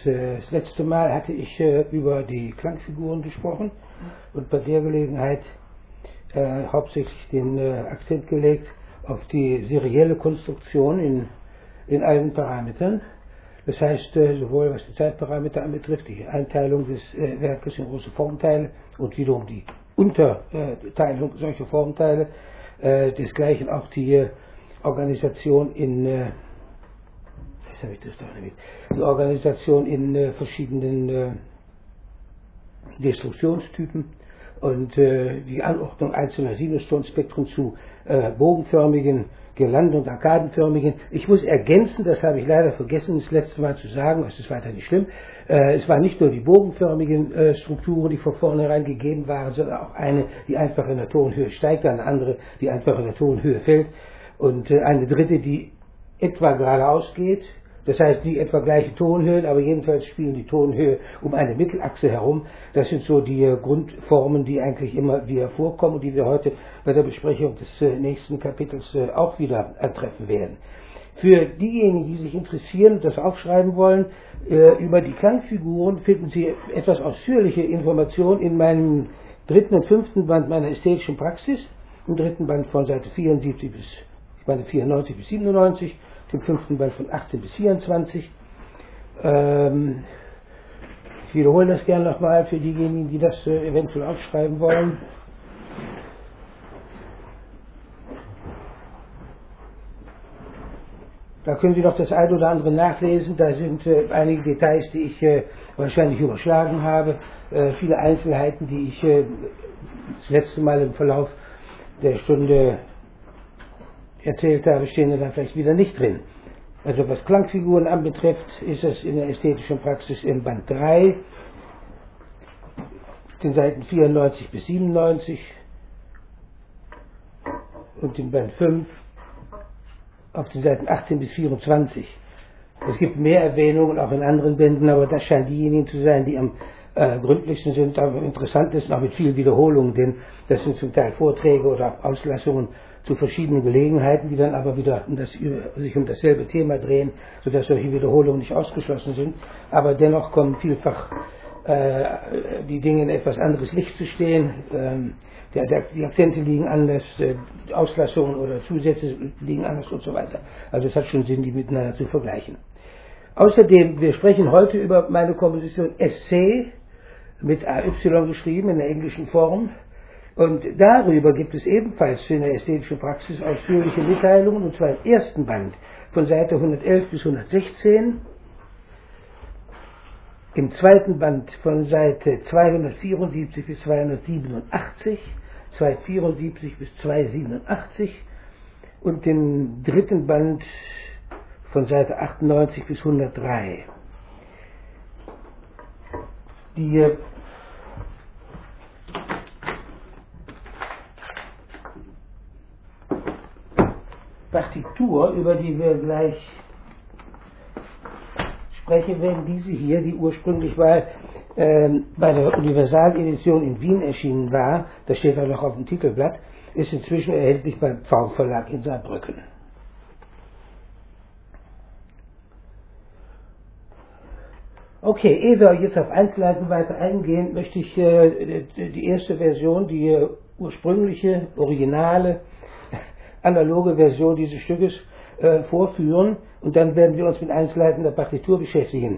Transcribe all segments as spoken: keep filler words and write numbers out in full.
äh, das letzte Mal hatte ich äh, über die Klangfiguren gesprochen und bei der Gelegenheit äh, hauptsächlich den äh, Akzent gelegt auf die serielle Konstruktion in, in allen Parametern. Das heißt, äh, sowohl was die Zeitparameter anbetrifft, die Einteilung des äh, Werkes in große Formteile und wiederum die Unterteilung solcher Formteile, äh, desgleichen auch die äh, Organisation in äh, was habe ich das da nämlich? Die Organisation in äh, verschiedenen äh, Destruktionstypen und äh, die Anordnung einzelner Sinustonspektren zu äh, bogenförmigen, Girlanden- und arkadenförmigen. Ich muss ergänzen, das habe ich leider vergessen, das letzte Mal zu sagen, es ist weiter nicht schlimm, äh, es waren nicht nur die bogenförmigen äh, Strukturen, die von vornherein gegeben waren, sondern auch eine, die einfach in der Tonhöhe steigt, eine andere, die einfach in der Tonhöhe fällt und äh, eine dritte, die etwa geradeaus geht. Das heißt, die etwa gleiche Tonhöhen, aber jedenfalls spielen die Tonhöhe um eine Mittelachse herum. Das sind so die äh, Grundformen, die eigentlich immer wieder vorkommen und die wir heute bei der Besprechung des äh, nächsten Kapitels äh, auch wieder antreffen werden. Für diejenigen, die sich interessieren und das aufschreiben wollen, äh, über die Klangfiguren finden Sie etwas ausführliche Informationen in meinem dritten und fünften Band meiner ästhetischen Praxis, im dritten Band von Seite vierundsiebzig bis, ich meine vierundneunzig bis siebenundneunzig, im fünften Band von achtzehn bis vierundzwanzig. Ähm, ich wiederhole das gerne nochmal für diejenigen, die das äh, eventuell aufschreiben wollen. Da können Sie doch das eine oder andere nachlesen. Da sind äh, einige Details, die ich äh, wahrscheinlich überschlagen habe. Äh, viele Einzelheiten, die ich äh, das letzte Mal im Verlauf der Stunde erzählt habe, stehen dann vielleicht wieder nicht drin. Also was Klangfiguren anbetrifft, ist es in der ästhetischen Praxis im Band drei, den Seiten vierundneunzig bis siebenundneunzig und in Band fünf auf den Seiten achtzehn bis vierundzwanzig. Es gibt mehr Erwähnungen auch in anderen Bänden, aber das scheinen diejenigen zu sein, die am äh, gründlichsten sind, aber am interessantesten auch mit vielen Wiederholungen, denn das sind zum Teil Vorträge oder Auslassungen zu verschiedenen Gelegenheiten, die dann aber wieder um das, sich um dasselbe Thema drehen, sodass solche Wiederholungen nicht ausgeschlossen sind. Aber dennoch kommen vielfach äh, die Dinge in etwas anderes Licht zu stehen. Ähm, der, der, die Akzente liegen anders, äh, Auslassungen oder Zusätze liegen anders und so weiter. Also es hat schon Sinn, die miteinander zu vergleichen. Außerdem, wir sprechen heute über meine Komposition S C mit A Y geschrieben in der englischen Form. Und darüber gibt es ebenfalls in der ästhetischen Praxis ausführliche Mitteilungen, und zwar im ersten Band von Seite hundertelf bis hundertsechzehn, im zweiten Band von Seite zweihundertvierundsiebzig bis zweihundertsiebenundachtzig, zweihundertvierundsiebzig bis zweihundertsiebenundachtzig und im dritten Band von Seite achtundneunzig bis hundertdrei. Die Partitur, über die wir gleich sprechen werden, diese hier, die ursprünglich war, ähm, bei der Universaledition in Wien erschienen war, das steht auch noch auf dem Titelblatt, ist inzwischen erhältlich beim Pfau Verlag in Saarbrücken. Okay, ehe wir jetzt auf Einzelheiten weiter eingehen, möchte ich äh, die erste Version, die äh, ursprüngliche, originale, analoge Version dieses Stückes äh, vorführen und dann werden wir uns mit Einzelheiten der Partitur beschäftigen.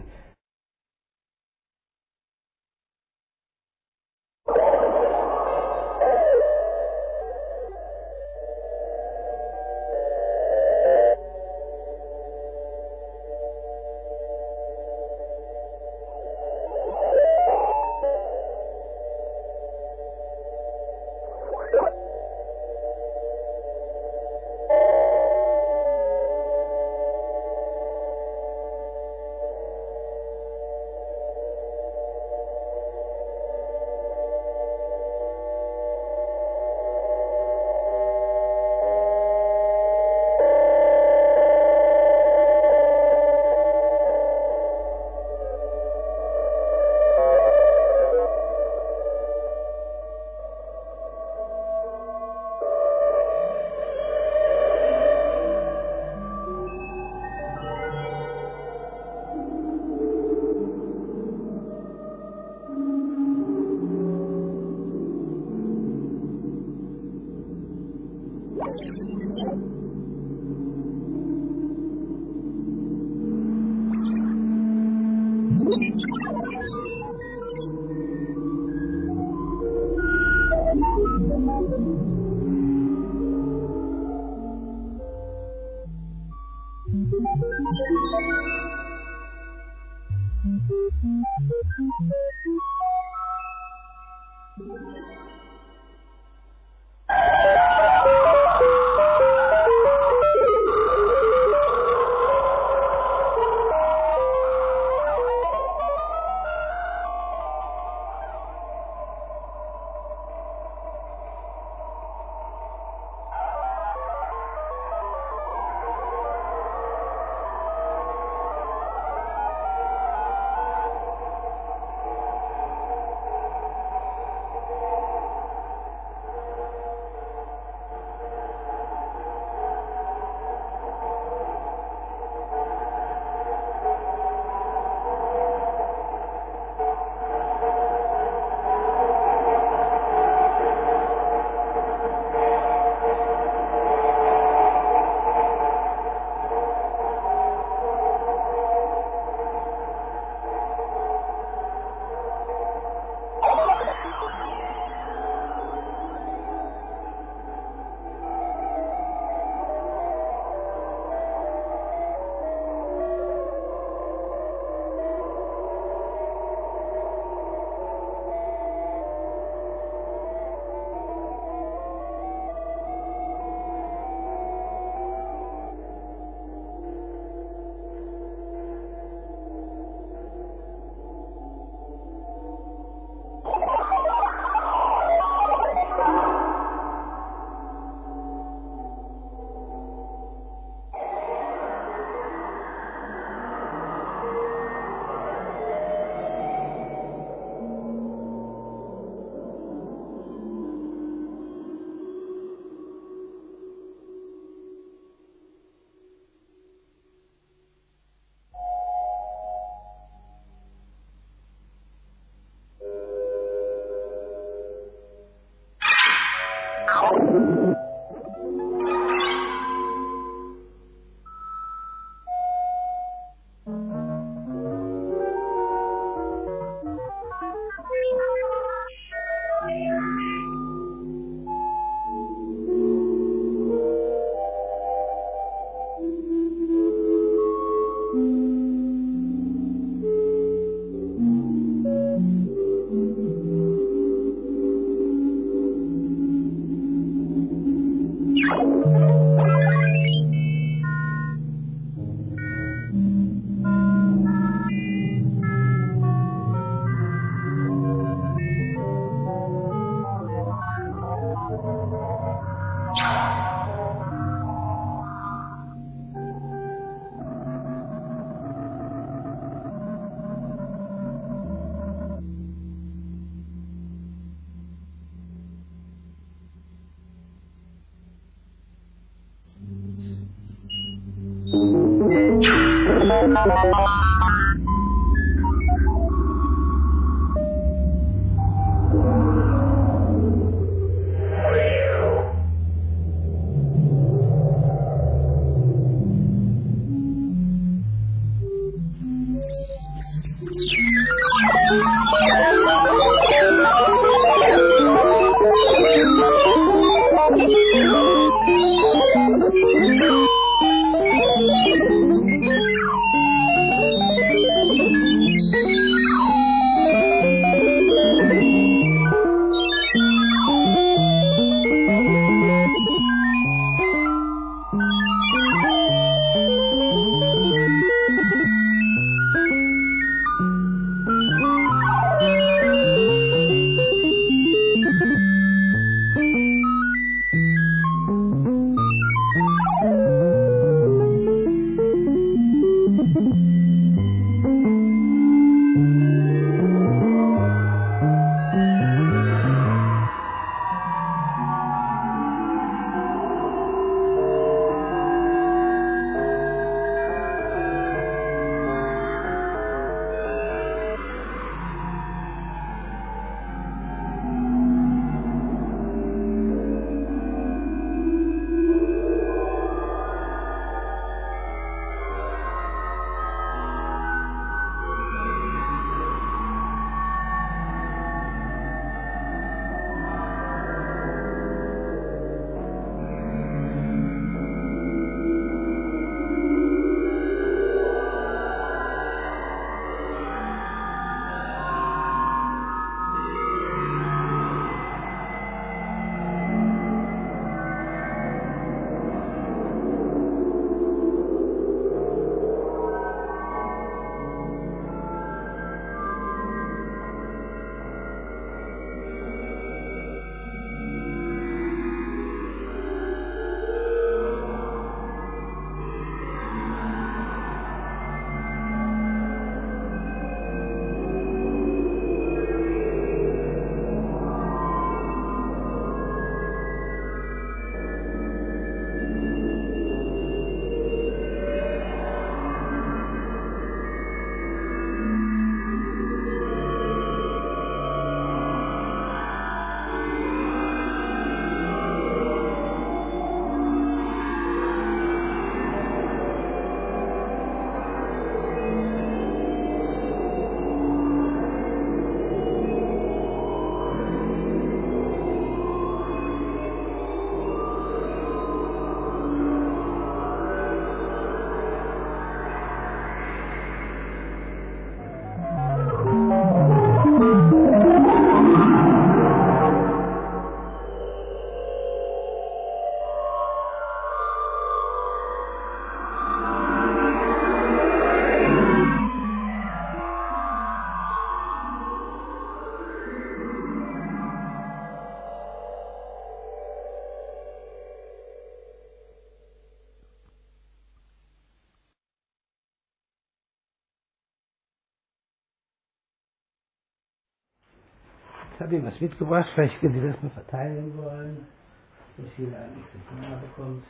Ich habe Ihnen was mitgebracht, vielleicht können Sie das mal verteilen wollen, dass jeder ein Exemplar bekommt.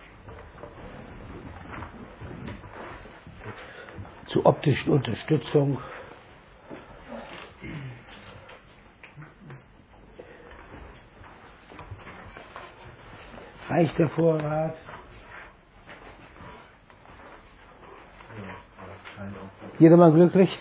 Zur optischen Unterstützung. Reicht der Vorrat? Jedermann glücklich?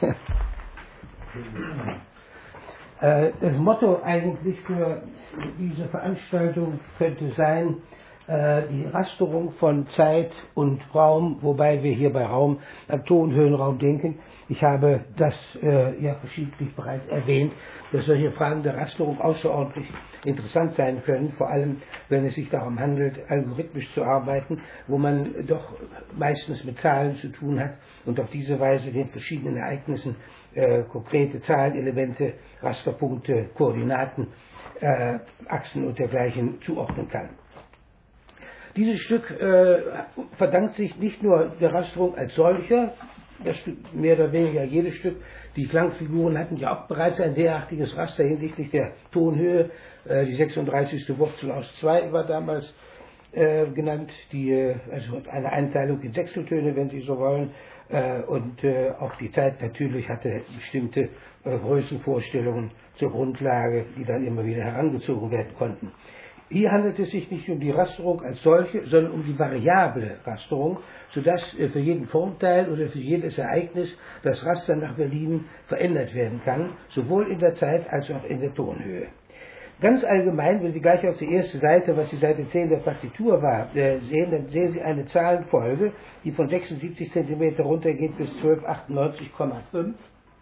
Das Motto eigentlich für diese Veranstaltung könnte sein, die Rasterung von Zeit und Raum, wobei wir hier bei Raum an Tonhöhenraum denken. Ich habe das äh, ja verschiedentlich bereits erwähnt, dass solche Fragen der Rasterung außerordentlich interessant sein können, vor allem wenn es sich darum handelt, algorithmisch zu arbeiten, wo man doch meistens mit Zahlen zu tun hat und auf diese Weise den verschiedenen Ereignissen äh, konkrete Zahlenelemente, Rasterpunkte, Koordinaten, äh, Achsen und dergleichen zuordnen kann. Dieses Stück äh, verdankt sich nicht nur der Rasterung als solcher, das Stück, mehr oder weniger jedes Stück, die Klangfiguren hatten ja auch bereits ein derartiges Raster hinsichtlich der Tonhöhe, äh, die sechsunddreißigste Wurzel aus zwei war damals äh, genannt, die, äh, also eine Einteilung in Sechsteltöne, wenn Sie so wollen, äh, und äh, auch die Zeit natürlich hatte bestimmte äh, Größenvorstellungen zur Grundlage, die dann immer wieder herangezogen werden konnten. Hier handelt es sich nicht um die Rasterung als solche, sondern um die variable Rasterung, sodass für jeden Formteil oder für jedes Ereignis das Raster nach Belieben verändert werden kann, sowohl in der Zeit als auch in der Tonhöhe. Ganz allgemein, wenn Sie gleich auf die erste Seite, was die Seite zehn der Partitur war, sehen, dann sehen Sie eine Zahlenfolge, die von sechsundsiebzig Zentimeter runtergeht bis zwölfhundertachtundneunzig Komma fünf.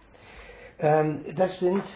Das sind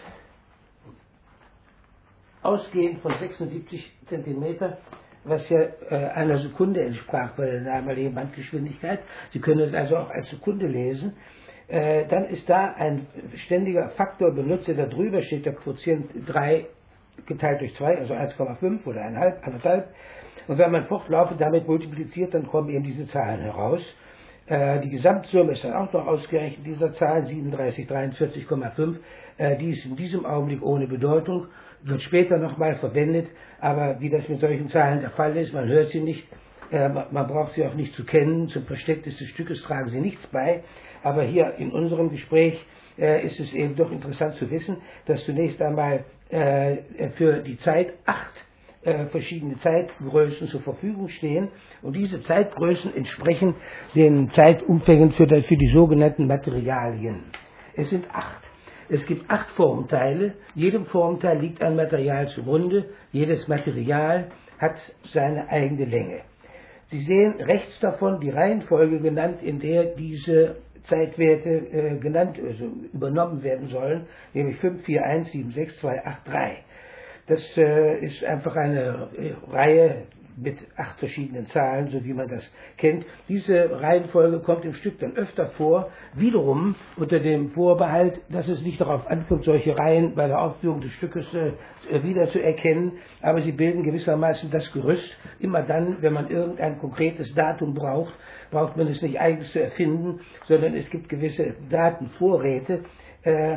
ausgehend von sechsundsiebzig Zentimeter, was ja äh, einer Sekunde entsprach bei der damaligen Bandgeschwindigkeit. Sie können es also auch als Sekunde lesen. Äh, dann ist da ein ständiger Faktor benutzt, der da drüber steht, der Quotient drei geteilt durch zwei, also eins Komma fünf oder eins Komma fünf, anderthalb. Und wenn man fortlaufend damit multipliziert, dann kommen eben diese Zahlen heraus. Äh, die Gesamtsumme ist dann auch noch ausgerechnet, dieser Zahl siebenunddreißig, dreiundvierzig Komma fünf. Äh, die ist in diesem Augenblick ohne Bedeutung, wird später nochmal verwendet, aber wie das mit solchen Zahlen der Fall ist, man hört sie nicht, äh, man braucht sie auch nicht zu kennen, zum Verständnis des Stückes tragen sie nichts bei, aber hier in unserem Gespräch äh, ist es eben doch interessant zu wissen, dass zunächst einmal äh, für die Zeit acht äh, verschiedene Zeitgrößen zur Verfügung stehen und diese Zeitgrößen entsprechen den Zeitumfängen für, das, für die sogenannten Materialien. Es sind acht. Es gibt acht Formteile, jedem Formteil liegt ein Material zugrunde, jedes Material hat seine eigene Länge. Sie sehen rechts davon die Reihenfolge genannt, in der diese Zeitwerte äh, genannt, also übernommen werden sollen, nämlich fünf, vier, eins, sieben, sechs, zwei, acht, drei. Das äh, ist einfach eine äh, Reihe mit acht verschiedenen Zahlen, so wie man das kennt. Diese Reihenfolge kommt im Stück dann öfter vor, wiederum unter dem Vorbehalt, dass es nicht darauf ankommt, solche Reihen bei der Aufführung des Stückes äh, wiederzuerkennen, aber sie bilden gewissermaßen das Gerüst. Immer dann, wenn man irgendein konkretes Datum braucht, braucht man es nicht eigens zu erfinden, sondern es gibt gewisse Datenvorräte, äh,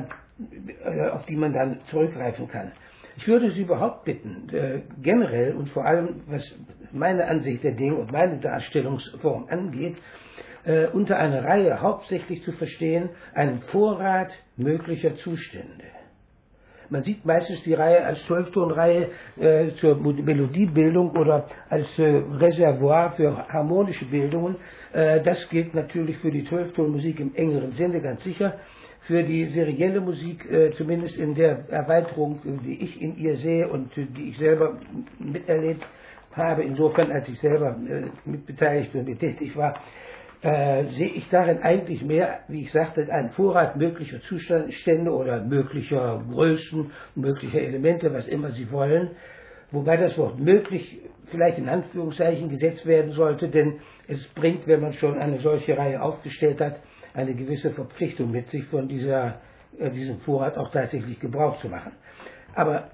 auf die man dann zurückgreifen kann. Ich würde Sie überhaupt bitten, äh, generell und vor allem, was meine Ansicht der Dinge und meine Darstellungsform angeht, äh, unter einer Reihe hauptsächlich zu verstehen, einen Vorrat möglicher Zustände. Man sieht meistens die Reihe als Zwölftonreihe äh, zur Melodiebildung oder als äh, Reservoir für harmonische Bildungen. Äh, das gilt natürlich für die Zwölftonmusik im engeren Sinne ganz sicher. Für die serielle Musik, äh, zumindest in der Erweiterung, die ich in ihr sehe und äh, die ich selber miterlebt habe, insofern als ich selber äh, mitbeteiligt und tätig war, äh, sehe ich darin eigentlich mehr, wie ich sagte, einen Vorrat möglicher Zustände oder möglicher Größen, möglicher Elemente, was immer Sie wollen, wobei das Wort möglich vielleicht in Anführungszeichen gesetzt werden sollte, denn es bringt, wenn man schon eine solche Reihe aufgestellt hat, eine gewisse Verpflichtung mit sich, von dieser, äh, diesem Vorrat auch tatsächlich Gebrauch zu machen. Aber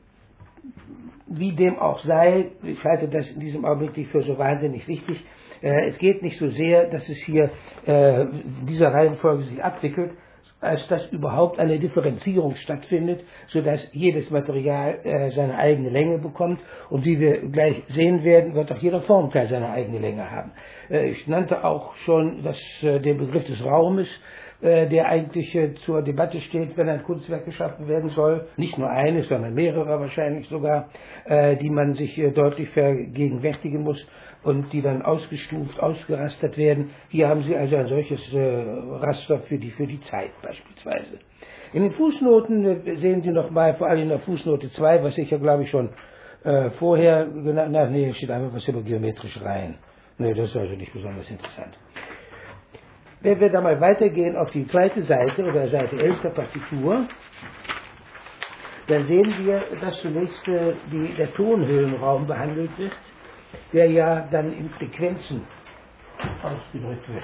wie dem auch sei, ich halte das in diesem Augenblick nicht für so wahnsinnig wichtig. Äh, es geht nicht so sehr, dass es hier äh, in dieser Reihenfolge sich abwickelt, als dass überhaupt eine Differenzierung stattfindet, sodass jedes Material äh, seine eigene Länge bekommt. Und wie wir gleich sehen werden, wird auch jeder Formteil seine eigene Länge haben. Äh, ich nannte auch schon das, äh, den Begriff des Raumes, äh, der eigentlich äh, zur Debatte steht, wenn ein Kunstwerk geschaffen werden soll. Nicht nur eines, sondern mehrere wahrscheinlich sogar, äh, die man sich äh, deutlich vergegenwärtigen muss und die dann ausgestuft, ausgerastert werden. Hier haben Sie also ein solches äh, Raster für die, für die Zeit beispielsweise. In den Fußnoten äh, sehen Sie nochmal, vor allem in der Fußnote zwei, was ich ja glaube ich schon äh, vorher genannt habe, nee, hier steht einfach was über geometrische Reihen. Nee, das ist also nicht besonders interessant. Wenn wir da mal weitergehen auf die zweite Seite oder Seite elf der Partitur, dann sehen wir, dass zunächst äh, die, der Tonhöhenraum behandelt wird, der ja dann in Frequenzen ausgedrückt wird.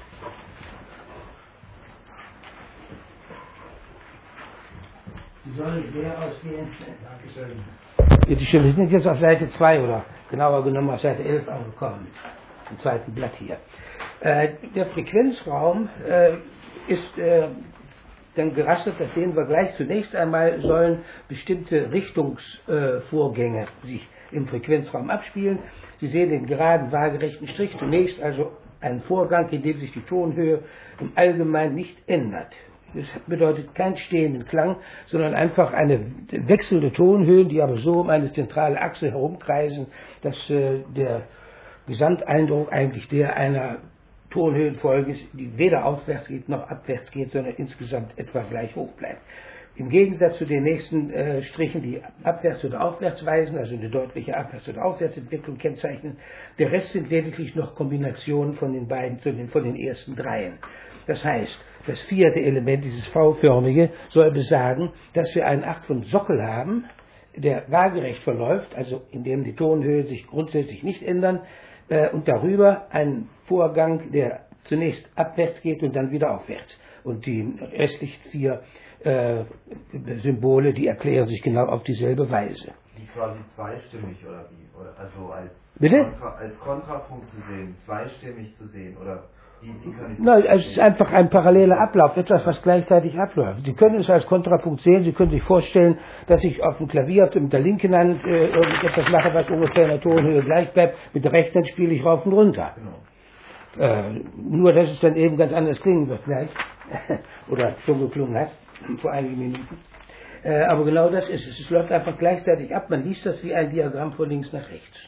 Wie soll der ausgehen? Bitte schön, wir sind jetzt auf Seite zwei oder genauer genommen auf Seite elf angekommen, im zweiten Blatt hier. Äh, der Frequenzraum äh, ist äh, dann gerastert, das sehen wir gleich. Zunächst einmal sollen bestimmte Richtungsvorgänge äh, sich im Frequenzraum abspielen. Sie sehen den geraden, waagerechten Strich. Zunächst also ein Vorgang, in dem sich die Tonhöhe im Allgemeinen nicht ändert. Das bedeutet keinen stehenden Klang, sondern einfach eine wechselnde Tonhöhen, die aber so um eine zentrale Achse herumkreisen, dass äh, der Gesamteindruck eigentlich der einer Tonhöhenfolge ist, die weder aufwärts geht noch abwärts geht, sondern insgesamt etwa gleich hoch bleibt. Im Gegensatz zu den nächsten äh, Strichen, die abwärts oder aufwärts weisen, also eine deutliche Abwärts- oder Aufwärtsentwicklung kennzeichnen, der Rest sind lediglich noch Kombinationen von den beiden, von den, von den ersten dreien. Das heißt, das vierte Element, dieses V-förmige, soll besagen, dass wir einen Akt von Sockel haben, der waagerecht verläuft, also in dem die Tonhöhen sich grundsätzlich nicht ändern, äh, und darüber einen Vorgang, der zunächst abwärts geht und dann wieder aufwärts. Und die restlichen vier äh, Symbole, die erklären sich genau auf dieselbe Weise. Die quasi zweistimmig oder wie? Oder also als, Bitte? Kontra, als Kontrapunkt zu sehen, zweistimmig zu sehen oder wie, wie kann ich das Nein, es ist einfach ein paralleler Ablauf, etwas, was gleichzeitig abläuft. Sie können es als Kontrapunkt sehen, Sie können sich vorstellen, dass ich auf dem Klavier mit der linken Hand äh, irgendetwas mache, was ungefähr in der Tonhöhe gleich bleibt, mit der rechten Hand spiele ich rauf und runter. Genau. Äh, nur, dass es dann eben ganz anders klingen wird gleich, oder schon geklungen hat, vor einigen Minuten. Äh, aber genau das ist es. Es läuft einfach gleichzeitig ab. Man liest das wie ein Diagramm von links nach rechts.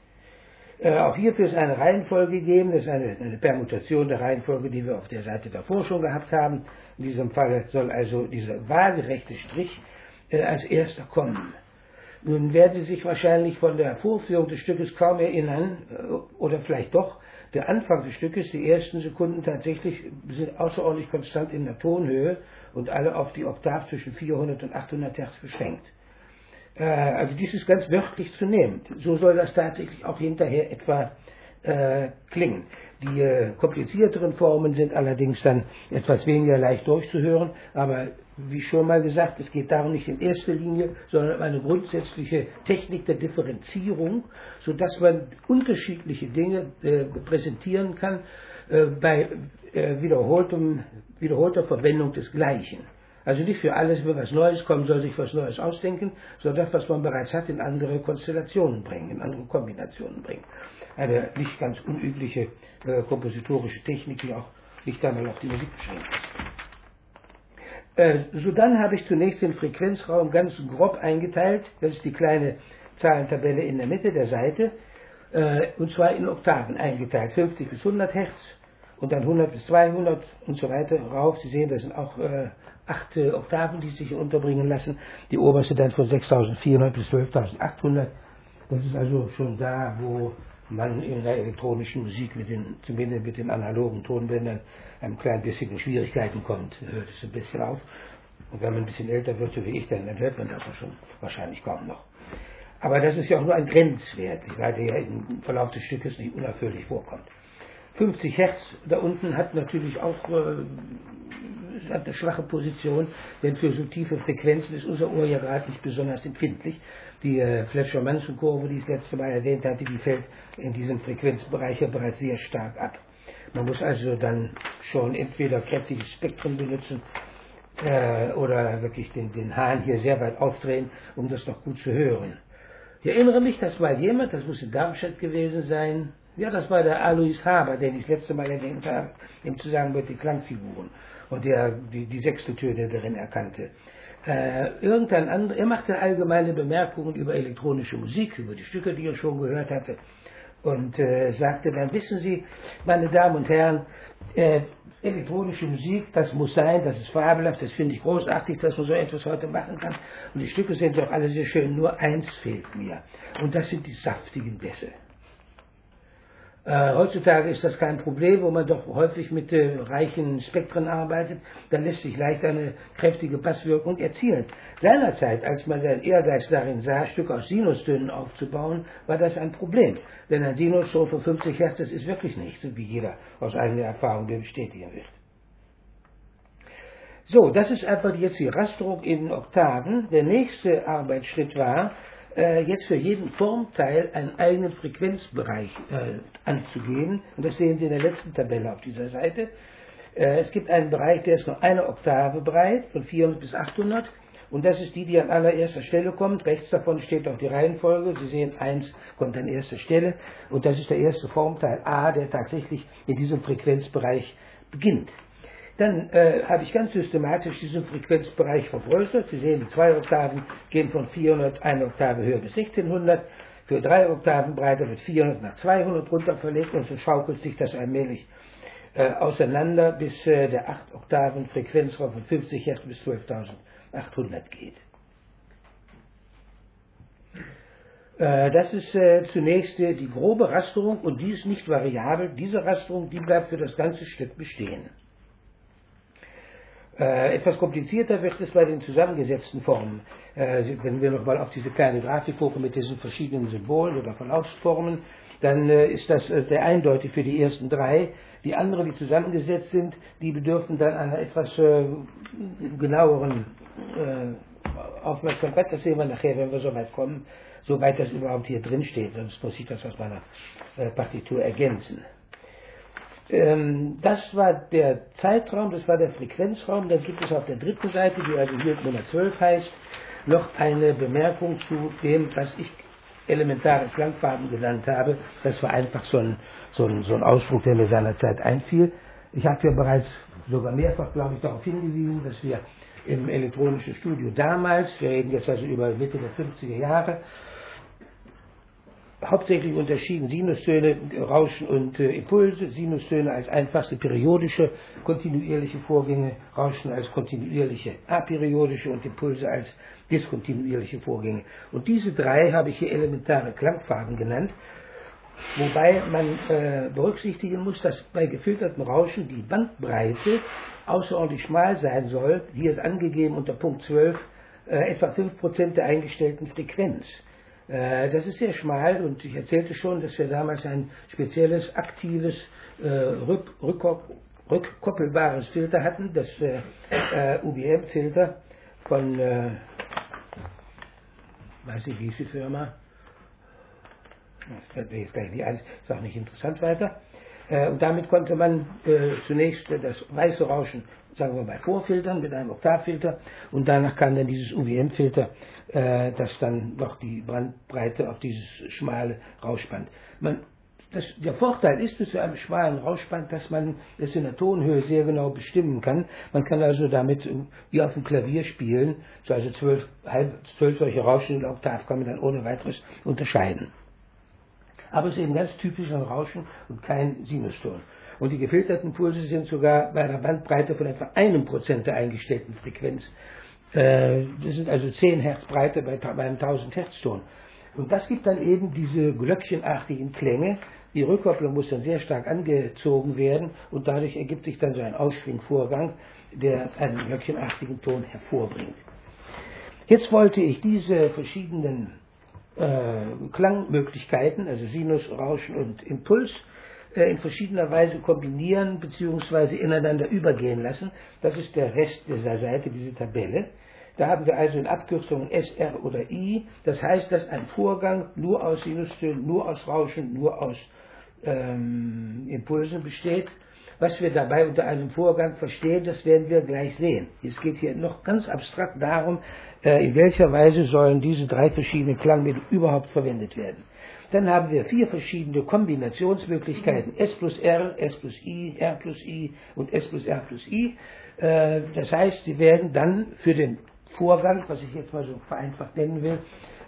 Äh, auch hierfür ist eine Reihenfolge gegeben. Das ist eine, eine Permutation der Reihenfolge, die wir auf der Seite davor schon gehabt haben. In diesem Fall soll also dieser waagerechte Strich äh, als erster kommen. Nun werden Sie sich wahrscheinlich von der Vorführung des Stückes kaum erinnern, äh, oder vielleicht doch. Der Anfang des Stückes, die ersten Sekunden tatsächlich, sind außerordentlich konstant in der Tonhöhe und alle auf die Oktav zwischen vierhundert und achthundert Hertz beschränkt. Äh, also dies ist ganz wörtlich zu nehmen. So soll das tatsächlich auch hinterher etwa äh, klingen. Die äh, komplizierteren Formen sind allerdings dann etwas weniger leicht durchzuhören, aber wie schon mal gesagt, es geht darum nicht in erster Linie, sondern um eine grundsätzliche Technik der Differenzierung, sodass man unterschiedliche Dinge äh, präsentieren kann äh, bei äh, wiederholtem, wiederholter Verwendung des Gleichen. Also nicht für alles, wenn was Neues kommt, soll sich was Neues ausdenken, sondern das, was man bereits hat, in andere Konstellationen bringen, in andere Kombinationen bringen. Eine nicht ganz unübliche äh, kompositorische Technik, die auch nicht einmal auf die Musik beschränkt ist. Äh, so dann habe ich zunächst den Frequenzraum ganz grob eingeteilt. Das ist die kleine Zahlentabelle in der Mitte der Seite. Äh, und zwar in Oktaven eingeteilt. fünfzig bis hundert Hertz und dann hundert bis zweihundert und so weiter rauf. Sie sehen, das sind auch äh, acht äh, Oktaven, die sich hier unterbringen lassen. Die oberste dann von sechstausendvierhundert bis zwölftausendachthundert. Das ist also schon da, wo man in der elektronischen Musik mit den, zumindest mit den analogen Tonbändern ein klein bisschen in Schwierigkeiten kommt, hört es ein bisschen auf. Und wenn man ein bisschen älter wird, so wie ich, dann, dann hört man das auch schon wahrscheinlich kaum noch. Aber das ist ja auch nur ein Grenzwert, weil der ja im Verlauf des Stückes nicht unaufhörlich vorkommt. fünfzig Hertz da unten hat natürlich auch äh, hat eine schwache Position, denn für so tiefe Frequenzen ist unser Ohr ja gerade nicht besonders empfindlich. Die äh, Fletcher-Manson-Kurve, die ich das letzte Mal erwähnt hatte, die fällt in diesem Frequenzbereich ja bereits sehr stark ab. Man muss also dann schon entweder kräftige Spektren benutzen äh, oder wirklich den, den Hahn hier sehr weit aufdrehen, um das noch gut zu hören. Ich erinnere mich, das war jemand, das muss in Darmstadt gewesen sein, ja, das war der Alois Haber, den ich das letzte Mal erwähnt habe, im Zusammenhang mit den Klangfiguren und der die, die Sechsteltöne darin erkannte. Äh, irgendein anderer, er machte allgemeine Bemerkungen über elektronische Musik, über die Stücke, die er schon gehört hatte, und äh, sagte dann, wissen Sie, meine Damen und Herren, äh, elektronische Musik, das muss sein, das ist fabelhaft, das finde ich großartig, dass man so etwas heute machen kann. Und die Stücke sind doch alle sehr schön, nur eins fehlt mir. Und das sind die saftigen Bässe. Äh, heutzutage ist das kein Problem, wo man doch häufig mit äh, reichen Spektren arbeitet. Dann lässt sich leicht eine kräftige Basswirkung erzielen. Seinerzeit, als man den Ehrgeiz darin sah, Stücke aus Sinustönen aufzubauen, war das ein Problem. Denn ein Sinuston von fünfzig Hertz, das ist wirklich nichts, wie jeder aus eigener Erfahrung bestätigen wird. So, das ist einfach jetzt die Rasterung in Oktaven. Der nächste Arbeitsschritt war, äh, jetzt für jeden Formteil einen eigenen Frequenzbereich äh, anzugeben. Und das sehen Sie in der letzten Tabelle auf dieser Seite. Äh, es gibt einen Bereich, der ist nur eine Oktave breit, von vierhundert bis achthundert. Und das ist die, die an allererster Stelle kommt. Rechts davon steht auch die Reihenfolge. Sie sehen, eins kommt an erster Stelle. Und das ist der erste Formteil A, der tatsächlich in diesem Frequenzbereich beginnt. Dann äh, habe ich ganz systematisch diesen Frequenzbereich vergrößert. Sie sehen, die zwei Oktaven gehen von vierhundert, eine Oktave höher bis sechzehnhundert. Für drei Oktaven breiter wird vierhundert nach zweihundert runter verlegt und so schaukelt sich das allmählich äh, auseinander, bis äh, der acht Oktaven Frequenzraum von fünfzig Hertz bis zwölftausendachthundert geht. Äh, das ist äh, zunächst äh, die grobe Rasterung und die ist nicht variabel. Diese Rasterung, die bleibt für das ganze Stück bestehen. Äh, etwas komplizierter wird es bei den zusammengesetzten Formen. Äh, wenn wir nochmal auf diese kleine Grafik gucken mit diesen verschiedenen Symbolen oder Verlaufsformen, dann äh, ist das äh, sehr eindeutig für die ersten drei. Die anderen, die zusammengesetzt sind, die bedürfen dann einer etwas äh, genaueren äh, Aufmerksamkeit. Das sehen wir nachher, wenn wir so weit kommen, soweit das überhaupt hier drin steht. Sonst muss ich das aus meiner äh, Partitur ergänzen. Das war der Zeitraum, das war der Frequenzraum. Dann gibt es auf der dritten Seite, die also hier Nummer zwölf heißt, noch eine Bemerkung zu dem, was ich elementare Klangfarben genannt habe. Das war einfach so ein, so ein, so ein Ausdruck, der mir seinerzeit einfiel. Ich habe ja bereits sogar mehrfach, glaube ich, darauf hingewiesen, dass wir im elektronischen Studio damals, wir reden jetzt also über Mitte der fünfziger Jahre, hauptsächlich unterschieden Sinustöne, Rauschen und äh, Impulse, Sinustöne als einfachste periodische, kontinuierliche Vorgänge, Rauschen als kontinuierliche, aperiodische und Impulse als diskontinuierliche Vorgänge. Und diese drei habe ich hier elementare Klangfarben genannt, wobei man äh, berücksichtigen muss, dass bei gefiltertem Rauschen die Bandbreite außerordentlich schmal sein soll. Hier ist angegeben unter Punkt zwölf äh, etwa fünf Prozent der eingestellten Frequenz. Das ist sehr schmal und ich erzählte schon, dass wir damals ein spezielles, aktives, äh, rück, rück, rückkoppelbares Filter hatten, das äh, U B M-Filter von, äh, weiß ich, wie ist die Firma? Das fällt mir jetzt gleich nicht ein, ist auch nicht interessant weiter. Äh, und damit konnte man äh, zunächst das weiße Rauschen, sagen wir mal, vorfiltern mit einem Oktavfilter und danach kam dann dieses U B M-Filter, äh, das dann noch die Bandbreite auf dieses schmale Rauschband. Man, das, der Vorteil ist mit so einem schmalen Rauschband, dass man es in der Tonhöhe sehr genau bestimmen kann. Man kann also damit wie auf dem Klavier spielen, so also zwölf, halb, zwölf solche Rauschen in der Oktav kann man dann ohne weiteres unterscheiden. Aber es ist eben ganz typisch ein Rauschen und kein Sinuston. Und die gefilterten Pulse sind sogar bei einer Bandbreite von etwa einem Prozent der eingestellten Frequenz. Das sind also zehn Hertz Breite bei einem tausend Hertz Ton. Und das gibt dann eben diese glöckchenartigen Klänge. Die Rückkopplung muss dann sehr stark angezogen werden und dadurch ergibt sich dann so ein Ausschwingvorgang, der einen glöckchenartigen Ton hervorbringt. Jetzt wollte ich diese verschiedenen äh, Klangmöglichkeiten, also Sinus, Rauschen und Impuls, äh, in verschiedener Weise kombinieren bzw. ineinander übergehen lassen. Das ist der Rest dieser Seite, diese Tabelle. Da haben wir also in Abkürzungen S, R oder I. Das heißt, dass ein Vorgang nur aus Sinustönen, nur aus Rauschen, nur aus ähm, Impulsen besteht. Was wir dabei unter einem Vorgang verstehen, das werden wir gleich sehen. Es geht hier noch ganz abstrakt darum, in welcher Weise sollen diese drei verschiedenen Klangmittel überhaupt verwendet werden. Dann haben wir vier verschiedene Kombinationsmöglichkeiten, S plus R, S plus I, R plus I und S plus R plus I. Das heißt, sie werden dann für den Vorgang, was ich jetzt mal so vereinfacht nennen will,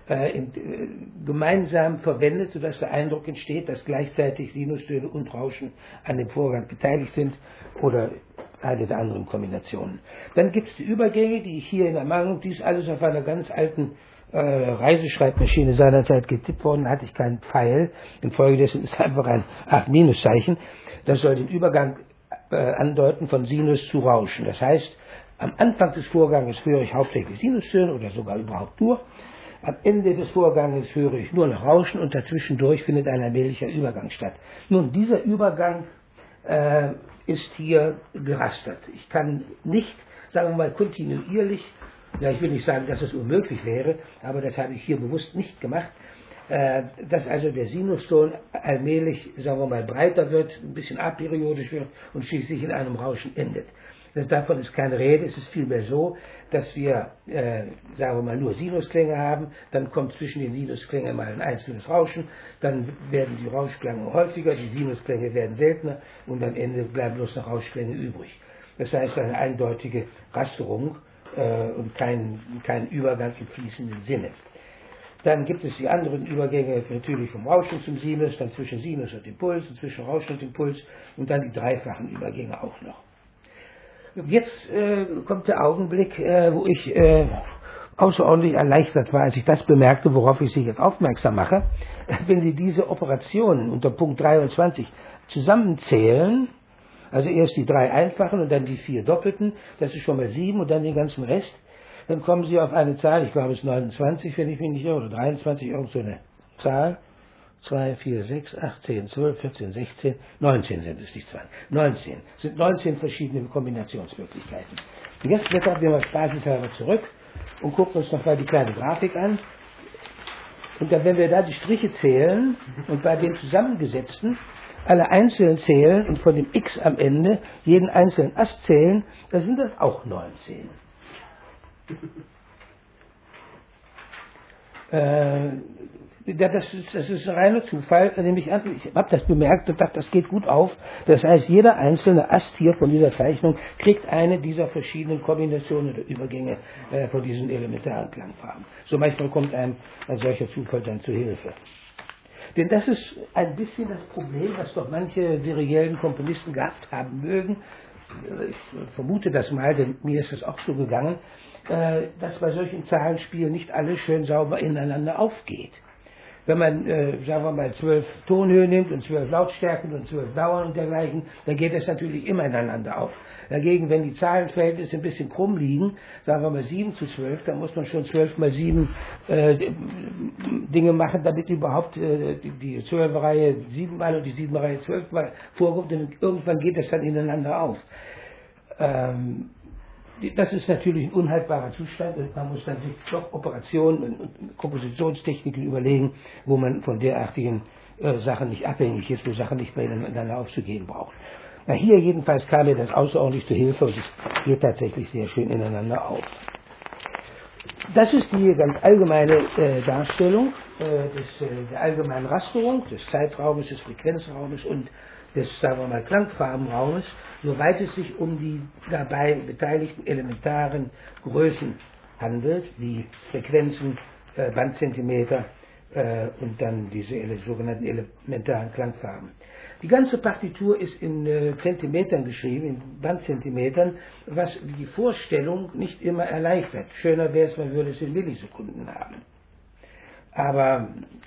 gemeinsam verwendet, sodass der Eindruck entsteht, dass gleichzeitig Sinustöne und Rauschen an dem Vorgang beteiligt sind oder eine der anderen Kombinationen. Dann gibt es die Übergänge, die ich hier in Ermangelung, dies alles auf einer ganz alten äh, Reiseschreibmaschine seinerzeit getippt worden, hatte ich keinen Pfeil, infolgedessen ist einfach ein acht Minuszeichen. Das soll den Übergang äh, andeuten von Sinus zu Rauschen. Das heißt, am Anfang des Vorganges höre ich hauptsächlich Sinustöne oder sogar überhaupt nur. Am Ende des Vorganges höre ich nur noch Rauschen und dazwischendurch findet ein allmählicher Übergang statt. Nun, dieser Übergang äh, ist hier gerastert. Ich kann nicht, sagen wir mal, kontinuierlich, ja, ich will nicht sagen, dass es unmöglich wäre, aber das habe ich hier bewusst nicht gemacht, äh, dass also der Sinuston allmählich, sagen wir mal, breiter wird, ein bisschen aperiodisch wird und schließlich in einem Rauschen endet. Davon ist keine Rede, es ist vielmehr so, dass wir, äh, sagen wir mal, nur Sinusklänge haben, dann kommt zwischen den Sinusklängen mal ein einzelnes Rauschen, dann werden die Rauschklänge häufiger, die Sinusklänge werden seltener und am Ende bleiben bloß noch Rauschklänge übrig. Das heißt eine eindeutige Rasterung äh, und kein, kein Übergang im fließenden Sinne. Dann gibt es die anderen Übergänge natürlich vom Rauschen zum Sinus, dann zwischen Sinus und Impuls, und zwischen Rauschen und Impuls und dann die dreifachen Übergänge auch noch. Jetzt äh, kommt der Augenblick, äh, wo ich äh, außerordentlich erleichtert war, als ich das bemerkte, worauf ich Sie jetzt aufmerksam mache. Wenn Sie diese Operationen unter Punkt dreiundzwanzig zusammenzählen, also erst die drei einfachen und dann die vier doppelten, das ist schon mal sieben und dann den ganzen Rest, dann kommen Sie auf eine Zahl, ich glaube es ist neunundzwanzig, wenn ich mich nicht irre, oder dreiundzwanzig, irgend so eine Zahl. zwei, vier, sechs, acht, zehn, zwölf, vierzehn, sechzehn, neunzehn sind es, nicht zwanzig. neunzehn. Es sind neunzehn verschiedene Kombinationsmöglichkeiten. Und jetzt blättern wir mal spaßeshalber zurück und gucken uns noch mal die kleine Grafik an. Und dann, wenn wir da die Striche zählen und bei den zusammengesetzten alle einzeln zählen und von dem X am Ende jeden einzelnen Ast zählen, dann sind das auch neunzehn. Äh, Das ist, das ist ein reiner Zufall, nämlich an, ich habe das bemerkt und dachte, das geht gut auf. Das heißt, jeder einzelne Ast hier von dieser Zeichnung kriegt eine dieser verschiedenen Kombinationen oder Übergänge äh, von diesen elementaren Klangfarben. So manchmal kommt einem ein solcher Zufall dann zu Hilfe. Denn das ist ein bisschen das Problem, was doch manche seriellen Komponisten gehabt haben mögen. Ich vermute das mal, denn mir ist das auch so gegangen, äh, dass bei solchen Zahlenspielen nicht alles schön sauber ineinander aufgeht. Wenn man, äh, sagen wir mal, zwölf Tonhöhen nimmt und zwölf Lautstärken und zwölf Dauern und dergleichen, dann geht das natürlich immer ineinander auf. Dagegen, wenn die Zahlenverhältnisse ein bisschen krumm liegen, sagen wir mal sieben zu zwölf, dann muss man schon zwölf mal sieben äh, Dinge machen, damit überhaupt äh, die, die zwölf-Reihe siebenmal und die sieben-Reihe zwölfmal vorkommt und irgendwann geht das dann ineinander auf. Ähm, Das ist natürlich ein unhaltbarer Zustand und man muss dann sich doch Operationen und Kompositionstechniken überlegen, wo man von derartigen äh, Sachen nicht abhängig ist, wo Sachen nicht miteinander aufzugehen braucht. Na, hier jedenfalls kam mir das außerordentlich zu Hilfe und es geht tatsächlich sehr schön ineinander auf. Das ist die ganz allgemeine äh, Darstellung äh, des, äh, der allgemeinen Rasterung, des Zeitraumes, des Frequenzraumes und des, sagen wir mal, Klangfarbenraumes, soweit es sich um die dabei beteiligten elementaren Größen handelt, wie Frequenzen, äh, Bandzentimeter äh, und dann diese ele sogenannten elementaren Klangfarben. Die ganze Partitur ist in äh, Zentimetern geschrieben, in Bandzentimetern, was die Vorstellung nicht immer erleichtert. Schöner wäre es, man würde es in Millisekunden haben. Aber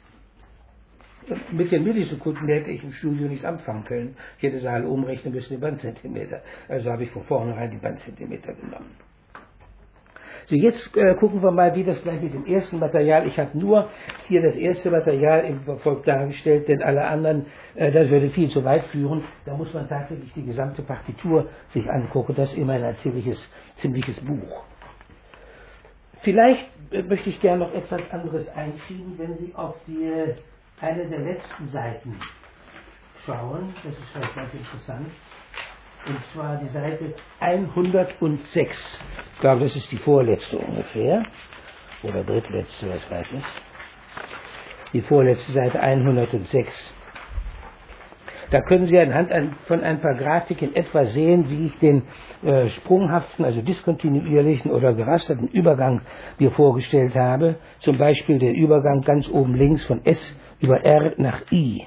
mit den Millisekunden hätte ich im Studio nicht anfangen können. Ich hätte sie alle umrechnen müssen in Bandzentimeter. Also habe ich von vornherein die Bandzentimeter genommen. So, jetzt äh, gucken wir mal, wie das gleich mit dem ersten Material, ich habe nur hier das erste Material im Verfolg dargestellt, denn alle anderen, äh, das würde viel zu weit führen. Da muss man tatsächlich die gesamte Partitur sich angucken. Das ist immerhin ein ziemliches, ziemliches Buch. Vielleicht äh, möchte ich gerne noch etwas anderes einschieben, wenn Sie auf die eine der letzten Seiten schauen. Das ist vielleicht ganz interessant. und zwar die Seite hundertsechs. Ich glaube, das ist die vorletzte ungefähr, oder drittletzte, was weiß ich. Die vorletzte Seite hundertsechs. Da können Sie anhand von ein paar Grafiken etwa sehen, wie ich den äh, sprunghaften, also diskontinuierlichen oder gerasterten Übergang mir vorgestellt habe. Zum Beispiel der Übergang ganz oben links von S über R nach I.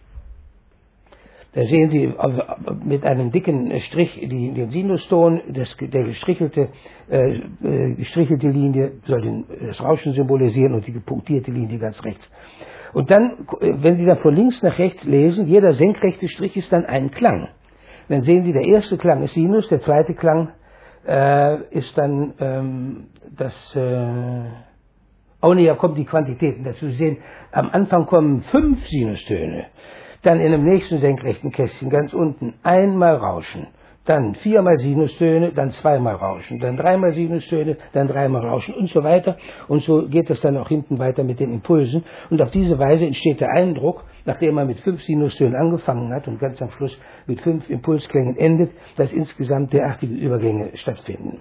Da sehen Sie mit einem dicken Strich die, den Sinuston, das, der gestrichelte, äh, gestrichelte Linie soll den, das Rauschen symbolisieren und die gepunktierte Linie ganz rechts. Und dann, wenn Sie da von links nach rechts lesen, jeder senkrechte Strich ist dann ein Klang. Dann sehen Sie, der erste Klang ist Sinus, der zweite Klang äh, ist dann ähm, das... Äh, oh ne, da kommen die Quantitäten dazu. Sie sehen, am Anfang kommen fünf Sinustöne. Dann in dem nächsten senkrechten Kästchen ganz unten einmal Rauschen, dann viermal Sinustöne, dann zweimal Rauschen, dann dreimal Sinustöne, dann dreimal Rauschen und so weiter. Und so geht es dann auch hinten weiter mit den Impulsen. Und auf diese Weise entsteht der Eindruck, nachdem man mit fünf Sinustönen angefangen hat und ganz am Schluss mit fünf Impulsklängen endet, dass insgesamt derartige Übergänge stattfinden.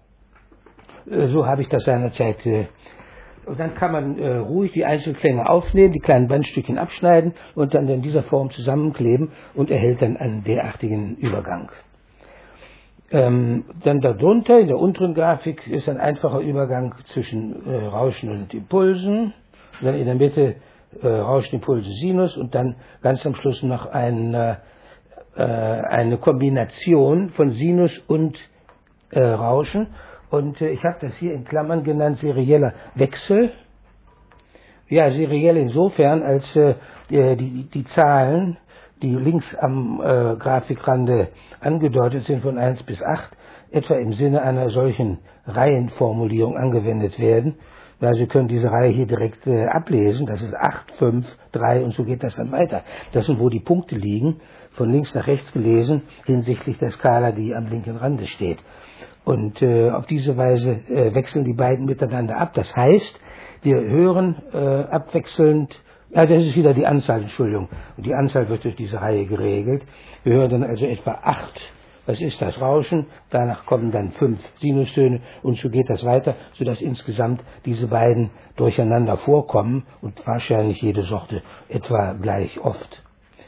So habe ich das seinerzeit äh, Und dann kann man äh, ruhig die Einzelklänge aufnehmen, die kleinen Bandstückchen abschneiden und dann in dieser Form zusammenkleben und erhält dann einen derartigen Übergang. Ähm, dann darunter, in der unteren Grafik, ist ein einfacher Übergang zwischen äh, Rauschen und Impulsen. Und dann in der Mitte äh, Rauschen, Impulse, Sinus und dann ganz am Schluss noch ein, äh, eine Kombination von Sinus und äh, Rauschen. Und äh, ich habe das hier in Klammern genannt, serieller Wechsel. Ja, seriell insofern, als äh, die, die, die Zahlen, die links am äh, Grafikrande angedeutet sind, von eins bis acht, etwa im Sinne einer solchen Reihenformulierung angewendet werden. Ja, Sie können diese Reihe hier direkt äh, ablesen. Das ist acht, fünf, drei und so geht das dann weiter. Das sind, wo die Punkte liegen, von links nach rechts gelesen, hinsichtlich der Skala, die am linken Rande steht. Und äh, auf diese Weise äh, wechseln die beiden miteinander ab. Das heißt, wir hören äh, abwechselnd, ja, das ist wieder die Anzahl, Entschuldigung, und die Anzahl wird durch diese Reihe geregelt. Wir hören dann also etwa acht, was ist das, Rauschen, danach kommen dann fünf Sinustöne und so geht das weiter, sodass insgesamt diese beiden durcheinander vorkommen und wahrscheinlich jede Sorte etwa gleich oft.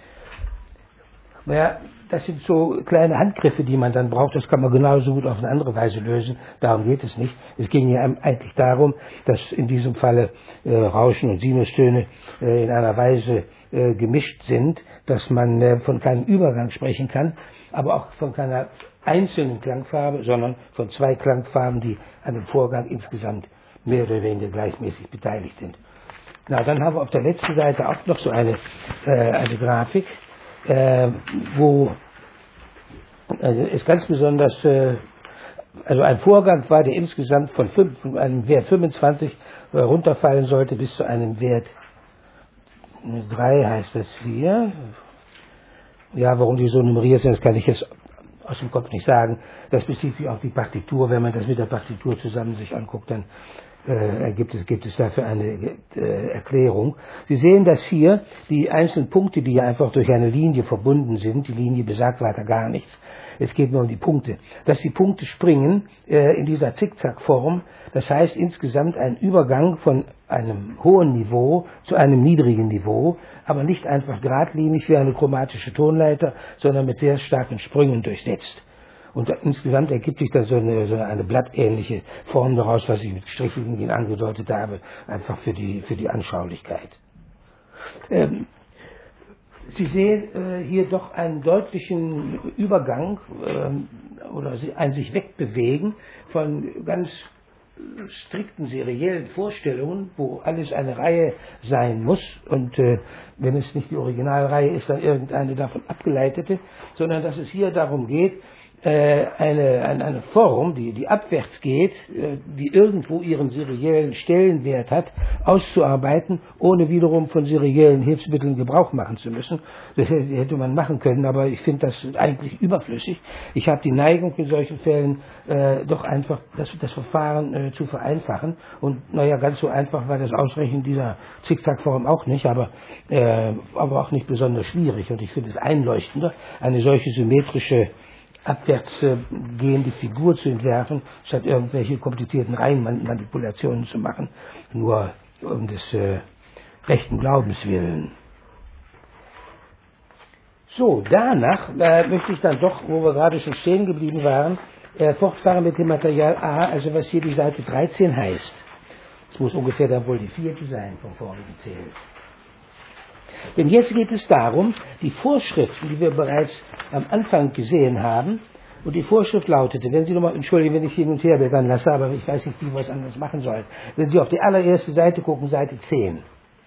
Naja, das sind so kleine Handgriffe, die man dann braucht. Das kann man genauso gut auf eine andere Weise lösen. Darum geht es nicht. Es ging ja eigentlich darum, dass in diesem Falle äh, Rauschen und Sinustöne äh, in einer Weise äh, gemischt sind, dass man äh, von keinem Übergang sprechen kann, aber auch von keiner einzelnen Klangfarbe, sondern von zwei Klangfarben, die an dem Vorgang insgesamt mehr oder weniger gleichmäßig beteiligt sind. Na, dann haben wir auf der letzten Seite auch noch so eine, äh, eine Grafik, Äh, wo also ist ganz besonders, äh, also ein Vorgang war, der insgesamt von, fünf, von einem Wert fünfundzwanzig äh, runterfallen sollte bis zu einem Wert drei, heißt das hier. Ja, warum die so nummeriert sind, das kann ich jetzt aus dem Kopf nicht sagen. Das bezieht sich auf die Partitur. Wenn man das mit der Partitur zusammen sich anguckt, dann äh, gibt es, gibt es dafür eine äh, Erklärung. Sie sehen, dass hier die einzelnen Punkte, die ja einfach durch eine Linie verbunden sind, die Linie besagt weiter gar nichts, es geht nur um die Punkte, dass die Punkte springen äh, in dieser Zickzackform, das heißt insgesamt ein Übergang von einem hohen Niveau zu einem niedrigen Niveau, aber nicht einfach geradlinig wie eine chromatische Tonleiter, sondern mit sehr starken Sprüngen durchsetzt. Und insgesamt ergibt sich da so eine, so eine blattähnliche Form daraus, was ich mit Stricheln angedeutet habe, einfach für die, für die Anschaulichkeit. Ähm, Sie sehen äh, hier doch einen deutlichen Übergang äh, oder ein sich wegbewegen von ganz strikten seriellen Vorstellungen, wo alles eine Reihe sein muss und äh, wenn es nicht die Originalreihe ist, dann irgendeine davon abgeleitete, sondern dass es hier darum geht, Eine, eine Form, die, die abwärts geht, die irgendwo ihren seriellen Stellenwert hat, auszuarbeiten, ohne wiederum von seriellen Hilfsmitteln Gebrauch machen zu müssen. Das hätte man machen können, aber ich finde das eigentlich überflüssig. Ich habe die Neigung in solchen Fällen äh, doch einfach das, das Verfahren äh, zu vereinfachen. Und naja, ganz so einfach war das Ausrechnen dieser Zickzackform auch nicht, aber, äh, aber auch nicht besonders schwierig. Und ich finde es einleuchtender, eine solche symmetrische abwärts äh, gehende Figur zu entwerfen, statt irgendwelche komplizierten Reihenmanipulationen zu machen, nur um des äh, rechten Glaubens willen. So, danach äh, möchte ich dann doch, wo wir gerade schon stehen geblieben waren, äh, fortfahren mit dem Material A, also was hier die Seite dreizehn heißt. Es muss ungefähr dann wohl die vierte sein, von vorne gezählt. Denn jetzt geht es darum, die Vorschriften, die wir bereits am Anfang gesehen haben, und die Vorschrift lautete, wenn Sie nochmal, entschuldigen, wenn ich hin und her blättern lasse, aber ich weiß nicht, wie wir es anders machen sollen. Wenn Sie auf die allererste Seite gucken, Seite zehn,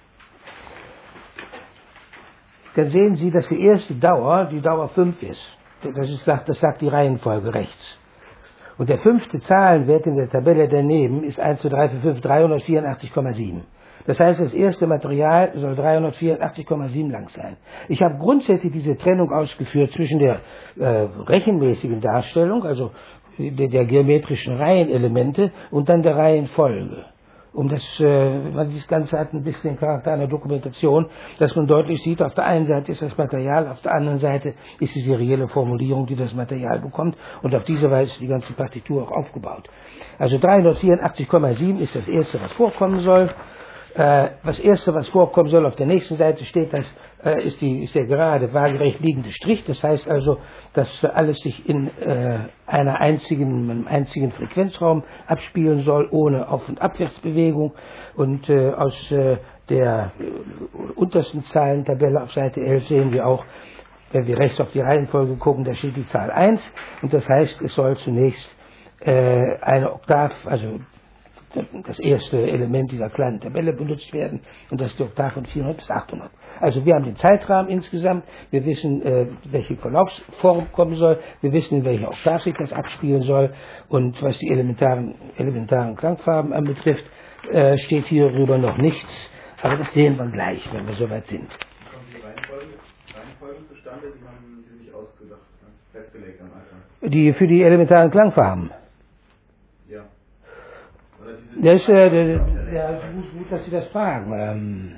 dann sehen Sie, dass die erste Dauer die Dauer fünf ist. Das, ist, das sagt die Reihenfolge rechts. Und der fünfte Zahlenwert in der Tabelle daneben ist eins, zwei, drei, vier, fünf, dreihundertvierundachtzig Komma sieben. Das heißt, das erste Material soll dreihundertvierundachtzig Komma sieben lang sein. Ich habe grundsätzlich diese Trennung ausgeführt zwischen der äh, rechenmäßigen Darstellung, also der, der geometrischen Reihenelemente, und dann der Reihenfolge. Um das, äh, das Ganze hat ein bisschen den Charakter einer Dokumentation, dass man deutlich sieht, auf der einen Seite ist das Material, auf der anderen Seite ist die serielle Formulierung, die das Material bekommt, und auf diese Weise ist die ganze Partitur auch aufgebaut. Also dreihundertvierundachtzig Komma sieben ist das erste, was vorkommen soll. Äh, das erste, was vorkommen soll, auf der nächsten Seite steht, das äh, ist, die, ist der gerade waagerecht liegende Strich. Das heißt also, dass alles sich in äh, einer einzigen, einem einzigen Frequenzraum abspielen soll, ohne Auf- und Abwärtsbewegung. Und äh, aus äh, der äh, untersten Zahlentabelle auf Seite elf sehen wir auch, wenn wir rechts auf die Reihenfolge gucken, da steht die Zahl eins. Und das heißt, es soll zunächst äh, eine Oktav, also das erste Element dieser kleinen Tabelle benutzt werden, und das ist die Oktav von vierhundert bis achthundert. Also wir haben den Zeitrahmen insgesamt, wir wissen, äh, welche Verlaufsform kommen soll, wir wissen, in welcher Oktav sich das abspielen soll, und was die elementaren, elementaren Klangfarben anbetrifft, äh, steht hierüber noch nichts, aber das sehen wir gleich, wenn wir soweit sind. Wie kommen die Reihenfolgen, Reihenfolgen zustande, die haben Sie sich ausgedacht, ne? Festgelegt am Anfang? Die für die elementaren Klangfarben. Ja. Das ist äh, ja, gut, gut, dass Sie das fragen. Ähm,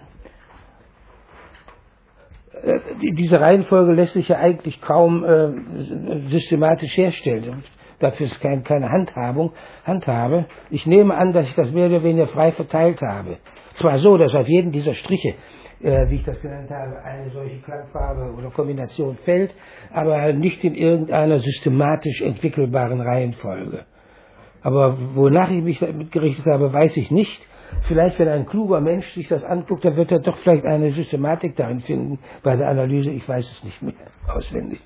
äh, die, diese Reihenfolge lässt sich ja eigentlich kaum äh, systematisch herstellen. Dafür ist kein, keine Handhabung, Handhabe. Ich nehme an, dass ich das mehr oder weniger frei verteilt habe. Zwar so, dass auf jeden dieser Striche, äh, wie ich das genannt habe, eine solche Klangfarbe oder Kombination fällt, aber nicht in irgendeiner systematisch entwickelbaren Reihenfolge. Aber wonach ich mich damit gerichtet habe, weiß ich nicht. Vielleicht, wenn ein kluger Mensch sich das anguckt, dann wird er doch vielleicht eine Systematik darin finden bei der Analyse. Ich weiß es nicht mehr auswendig.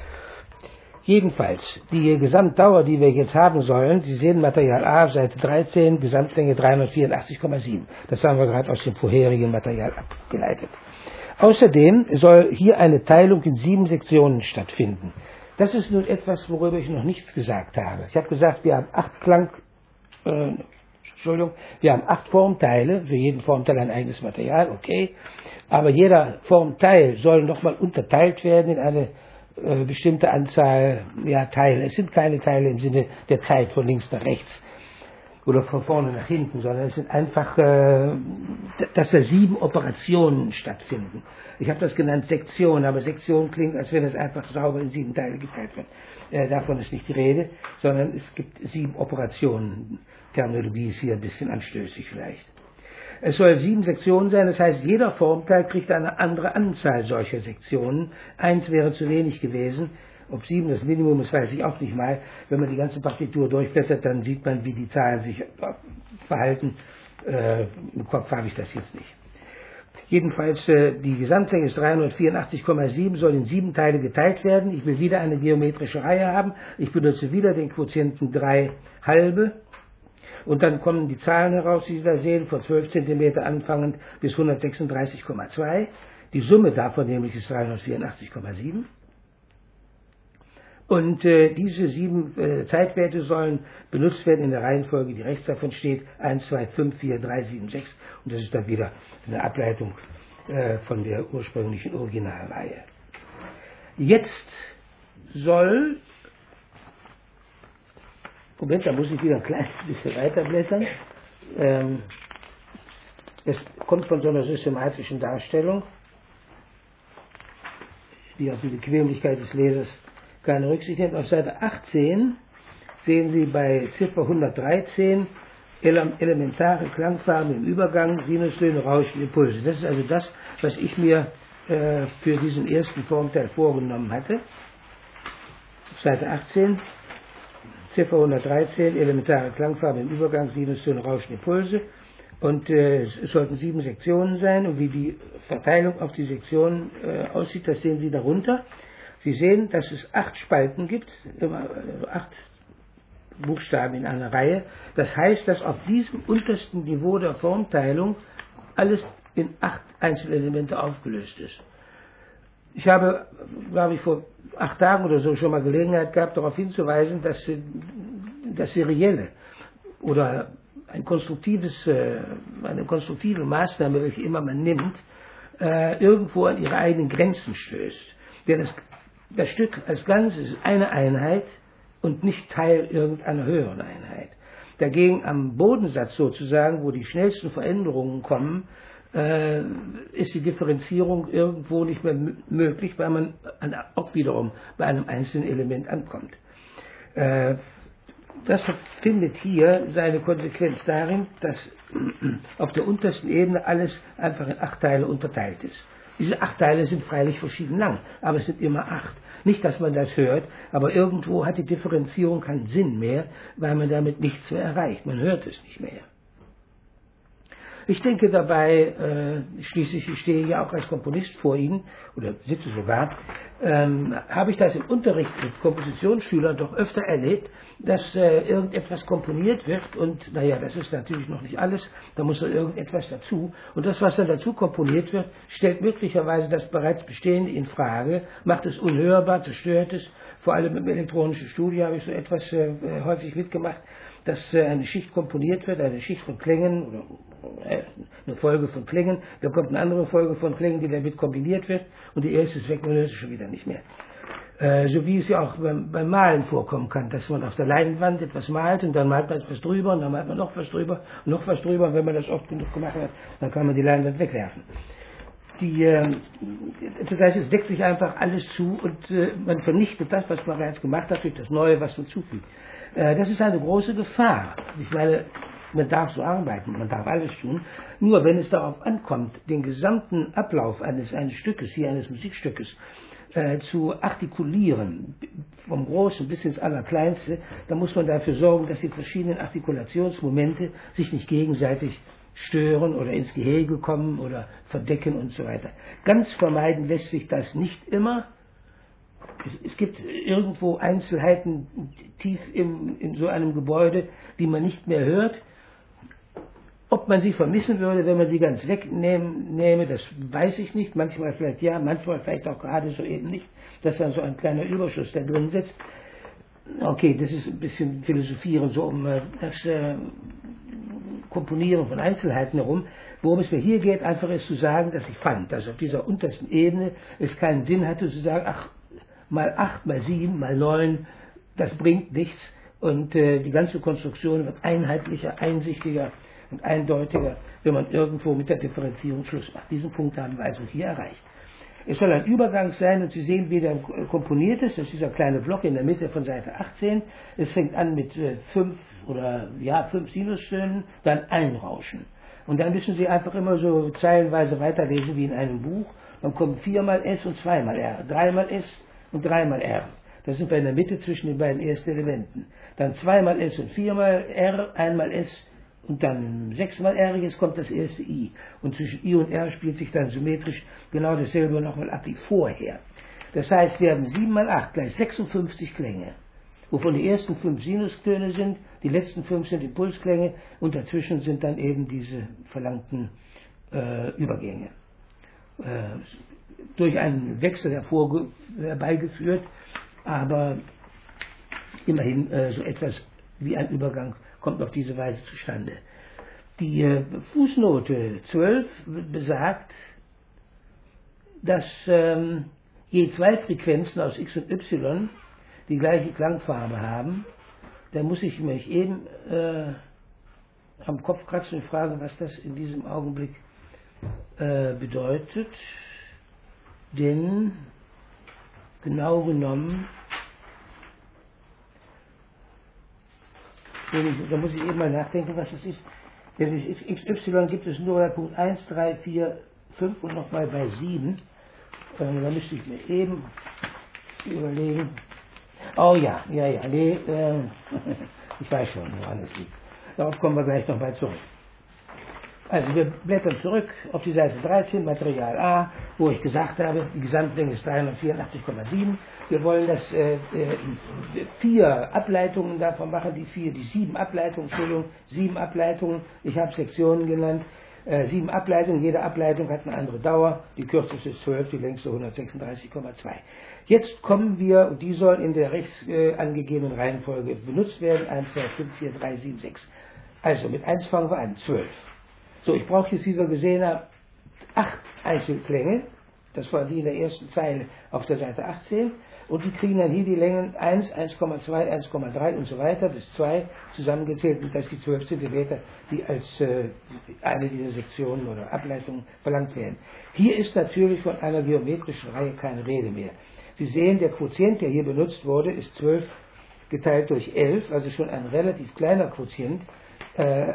Jedenfalls, die Gesamtdauer, die wir jetzt haben sollen, Sie sehen Material A, Seite dreizehn, Gesamtlänge dreihundertvierundachtzig Komma sieben. Das haben wir gerade aus dem vorherigen Material abgeleitet. Außerdem soll hier eine Teilung in sieben Sektionen stattfinden. Das ist nun etwas, worüber ich noch nichts gesagt habe. Ich habe gesagt, wir haben acht Klang, äh, Entschuldigung, wir haben acht Formteile, für jeden Formteil ein eigenes Material, okay. Aber jeder Formteil soll nochmal unterteilt werden in eine äh, bestimmte Anzahl ja, Teile. Es sind keine Teile im Sinne der Zeit von links nach rechts oder von vorne nach hinten, sondern es sind einfach, äh, dass da sieben Operationen stattfinden. Ich habe das genannt Sektion, aber Sektion klingt, als wenn es einfach sauber in sieben Teile geteilt wird. Äh, davon ist nicht die Rede, sondern es gibt sieben Operationen. Terminologie ist hier ein bisschen anstößig vielleicht. Es soll sieben Sektionen sein, das heißt, jeder Formteil kriegt eine andere Anzahl solcher Sektionen. Eins wäre zu wenig gewesen. Ob sieben das Minimum ist, weiß ich auch nicht mal. Wenn man die ganze Partitur durchblättert, dann sieht man, wie die Zahlen sich verhalten. Äh, Im Kopf habe ich das jetzt nicht. Jedenfalls, äh, die Gesamtlänge ist dreihundertvierundachtzig Komma sieben, soll in sieben Teile geteilt werden. Ich will wieder eine geometrische Reihe haben. Ich benutze wieder den Quotienten drei halbe. Und dann kommen die Zahlen heraus, die Sie da sehen, von zwölf Zentimeter anfangend bis hundertsechsunddreißig Komma zwei. Die Summe davon nämlich ist dreihundertvierundachtzig Komma sieben. Und äh, diese sieben äh, Zeitwerte sollen benutzt werden in der Reihenfolge, die rechts davon steht, eins, zwei, fünf, vier, drei, sieben, sechs. Und das ist dann wieder eine Ableitung äh, von der ursprünglichen Originalreihe. Jetzt soll... Moment, da muss ich wieder ein kleines bisschen weiterblättern. Ähm, es kommt von so einer systematischen Darstellung, die auf die Bequemlichkeit des Lesers keine Rücksicht nimmt. Auf Seite achtzehn sehen Sie bei Ziffer hundertdreizehn ele elementare Klangfarben im Übergang, Sinustöne, Rauschen, Impulse. Das ist also das, was ich mir äh, für diesen ersten Formteil vorgenommen hatte. Seite achtzehn, Ziffer hundertdreizehn, elementare Klangfarben im Übergang, Sinustöne, Rauschen, Impulse. Und äh, es sollten sieben Sektionen sein. Und wie die Verteilung auf die Sektionen äh, aussieht, das sehen Sie darunter. Sie sehen, dass es acht Spalten gibt, immer, also acht Buchstaben in einer Reihe. Das heißt, dass auf diesem untersten Niveau der Formteilung alles in acht Einzelelemente aufgelöst ist. Ich habe, glaube ich, vor acht Tagen oder so schon mal Gelegenheit gehabt, darauf hinzuweisen, dass das Serielle oder ein konstruktives, eine konstruktive Maßnahme, welche immer man nimmt, irgendwo an ihre eigenen Grenzen stößt. Denn das, das Stück als Ganzes ist eine Einheit und nicht Teil irgendeiner höheren Einheit. Dagegen am Bodensatz sozusagen, wo die schnellsten Veränderungen kommen, äh, ist die Differenzierung irgendwo nicht mehr möglich, weil man an, auch wiederum bei einem einzelnen Element ankommt. Äh, das findet hier seine Konsequenz darin, dass auf der untersten Ebene alles einfach in acht Teile unterteilt ist. Diese acht Teile sind freilich verschieden lang, aber es sind immer acht. Nicht, dass man das hört, aber irgendwo hat die Differenzierung keinen Sinn mehr, weil man damit nichts mehr erreicht. Man hört es nicht mehr. Ich denke dabei, äh, schließlich ich stehe ja auch als Komponist vor Ihnen, oder sitze sogar, ähm, habe ich das im Unterricht mit Kompositionsschülern doch öfter erlebt, dass äh, irgendetwas komponiert wird und, naja, das ist natürlich noch nicht alles, da muss noch irgendetwas dazu. Und das, was dann dazu komponiert wird, stellt möglicherweise das bereits Bestehende in Frage, macht es unhörbar, zerstört es. Vor allem im elektronischen Studio habe ich so etwas äh, häufig mitgemacht, dass äh, eine Schicht komponiert wird, eine Schicht von Klängen oder äh, eine Folge von Klängen, da kommt eine andere Folge von Klängen, die damit kombiniert wird und die erste ist weg, man hört es schon wieder nicht mehr. Äh, so wie es ja auch beim, beim Malen vorkommen kann, dass man auf der Leinwand etwas malt und dann malt man etwas drüber und dann malt man noch was drüber und noch was drüber und wenn man das oft genug gemacht hat, dann kann man die Leinwand wegwerfen. Die, äh, das heißt, es deckt sich einfach alles zu und äh, man vernichtet das, was man bereits gemacht hat, durch das Neue, was man zufügt. Äh, das ist eine große Gefahr. Ich meine, man darf so arbeiten, man darf alles tun, nur wenn es darauf ankommt, den gesamten Ablauf eines, eines Stückes, hier eines Musikstückes, äh, zu artikulieren, vom Großen bis ins Allerkleinste, dann muss man dafür sorgen, dass die verschiedenen Artikulationsmomente sich nicht gegenseitig stören oder ins Gehege kommen oder verdecken und so weiter. Ganz vermeiden lässt sich das nicht immer. Es, es gibt irgendwo Einzelheiten tief im, in so einem Gebäude, die man nicht mehr hört. Ob man sie vermissen würde, wenn man sie ganz wegnehme, das weiß ich nicht. Manchmal vielleicht ja, manchmal vielleicht auch gerade so eben nicht, dass dann so ein kleiner Überschuss da drin sitzt. Okay, das ist ein bisschen Philosophieren so um äh, das äh, Komponieren von Einzelheiten herum. Worum es mir hier geht, einfach ist zu sagen, dass ich fand, dass auf dieser untersten Ebene es keinen Sinn hatte zu sagen, ach, mal acht, mal sieben, mal neun, das bringt nichts und äh, die ganze Konstruktion wird einheitlicher, einsichtiger und eindeutiger, wenn man irgendwo mit der Differenzierung Schluss macht. Diesen Punkt haben wir also hier erreicht. Es soll ein Übergang sein und Sie sehen, wie der komponiert ist. Das ist dieser kleine Block in der Mitte von Seite achtzehn. Es fängt an mit äh, fünf oder ja fünf Sinustönen, dann ein Rauschen. Und dann müssen Sie einfach immer so zeilenweise weiterlesen wie in einem Buch. Dann kommen viermal S und zweimal R, dreimal S und dreimal R. Da sind wir in der Mitte zwischen den beiden ersten Elementen. Dann zweimal S und viermal R, einmal S und dann sechsmal R, jetzt kommt das erste I. Und zwischen I und R spielt sich dann symmetrisch genau dasselbe nochmal ab wie vorher. Das heißt, wir haben sieben mal acht gleich sechsundfünfzig Klänge, wovon die ersten fünf Sinustöne sind, die letzten fünf sind Impulsklänge und dazwischen sind dann eben diese verlangten äh, Übergänge. Äh, durch einen Wechsel hervorge herbeigeführt, aber immerhin äh, so etwas wie ein Übergang kommt auf diese Weise zustande. Die äh, Fußnote zwölf besagt, dass ähm, je zwei Frequenzen aus X und Y die gleiche Klangfarbe haben. Da muss ich mich eben äh, am Kopf kratzen und fragen, was das in diesem Augenblick äh, bedeutet. Denn genau genommen Da muss ich eben mal nachdenken, was es ist. Das ist X Y gibt es nur bei Punkt eins, drei, vier, fünf und nochmal bei sieben. Äh, da müsste ich mir eben überlegen. Oh ja, ja, ja, nee, äh, ich weiß schon, woran es liegt. Darauf kommen wir gleich nochmal zurück. Also wir blättern zurück auf die Seite dreizehn, Material A, wo ich gesagt habe, die Gesamtlänge ist dreihundertvierundachtzig Komma sieben. Wir wollen das äh, äh, vier Ableitungen davon machen, die vier, die sieben Ableitungen, Entschuldigung, sieben Ableitungen, ich habe Sektionen genannt, äh, sieben Ableitungen, jede Ableitung hat eine andere Dauer, die kürzeste ist zwölf, die längste hundertsechsunddreißig Komma zwei. Jetzt kommen wir, und die sollen in der rechts äh, angegebenen Reihenfolge benutzt werden, eins, zwei, fünf, vier, drei, sieben, sechs. Also mit eins fangen wir an, zwölf. So, ich brauche jetzt, wie wir gesehen haben, acht Einzelklänge. Das waren die in der ersten Zeile auf der Seite achtzehn. Und die kriegen dann hier die Längen eins, eins Komma zwei, eins Komma drei und so weiter bis zwei zusammengezählt. Und das sind die zwölf Zentimeter, die als äh, eine dieser Sektionen oder Ableitungen verlangt werden. Hier ist natürlich von einer geometrischen Reihe keine Rede mehr. Sie sehen, der Quotient, der hier benutzt wurde, ist zwölf geteilt durch elf, also schon ein relativ kleiner Quotient. Äh,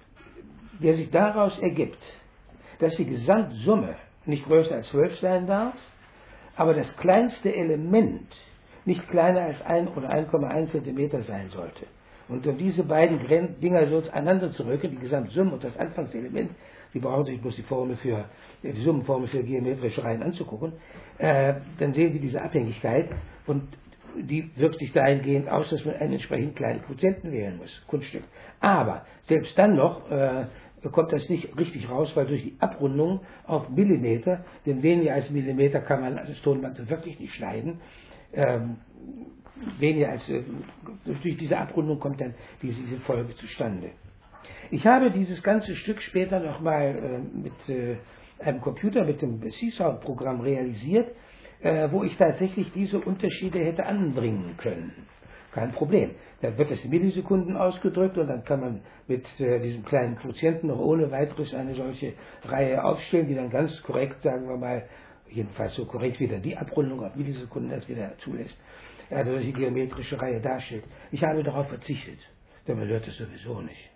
der sich daraus ergibt, dass die Gesamtsumme nicht größer als zwölf sein darf, aber das kleinste Element nicht kleiner als ein oder ein Komma eins Zentimeter sein sollte. Und um diese beiden Dinger so aneinander zu rücken, die Gesamtsumme und das Anfangselement, Sie brauchen sich bloß die Formel für, die Summenformel für geometrische Reihen anzugucken, äh, dann sehen Sie diese Abhängigkeit und die wirkt sich dahingehend aus, dass man einen entsprechend kleinen Quotienten wählen muss, Kunststück. Aber selbst dann noch äh, kommt das nicht richtig raus, weil durch die Abrundung auf Millimeter, denn weniger als Millimeter kann man das Tonband wirklich nicht schneiden, ähm, weniger als, äh, durch diese Abrundung kommt dann diese, diese Folge zustande. Ich habe dieses ganze Stück später nochmal äh, mit äh, einem Computer, mit dem C-Sound-Programm realisiert, äh, wo ich tatsächlich diese Unterschiede hätte anbringen können. Kein Problem. Dann wird es in Millisekunden ausgedrückt und dann kann man mit äh, diesem kleinen Quotienten noch ohne weiteres eine solche Reihe aufstellen, die dann ganz korrekt, sagen wir mal, jedenfalls so korrekt wieder die Abrundung auf Millisekunden das wieder zulässt, also solche geometrische Reihe darstellt. Ich habe darauf verzichtet, denn man hört es sowieso nicht.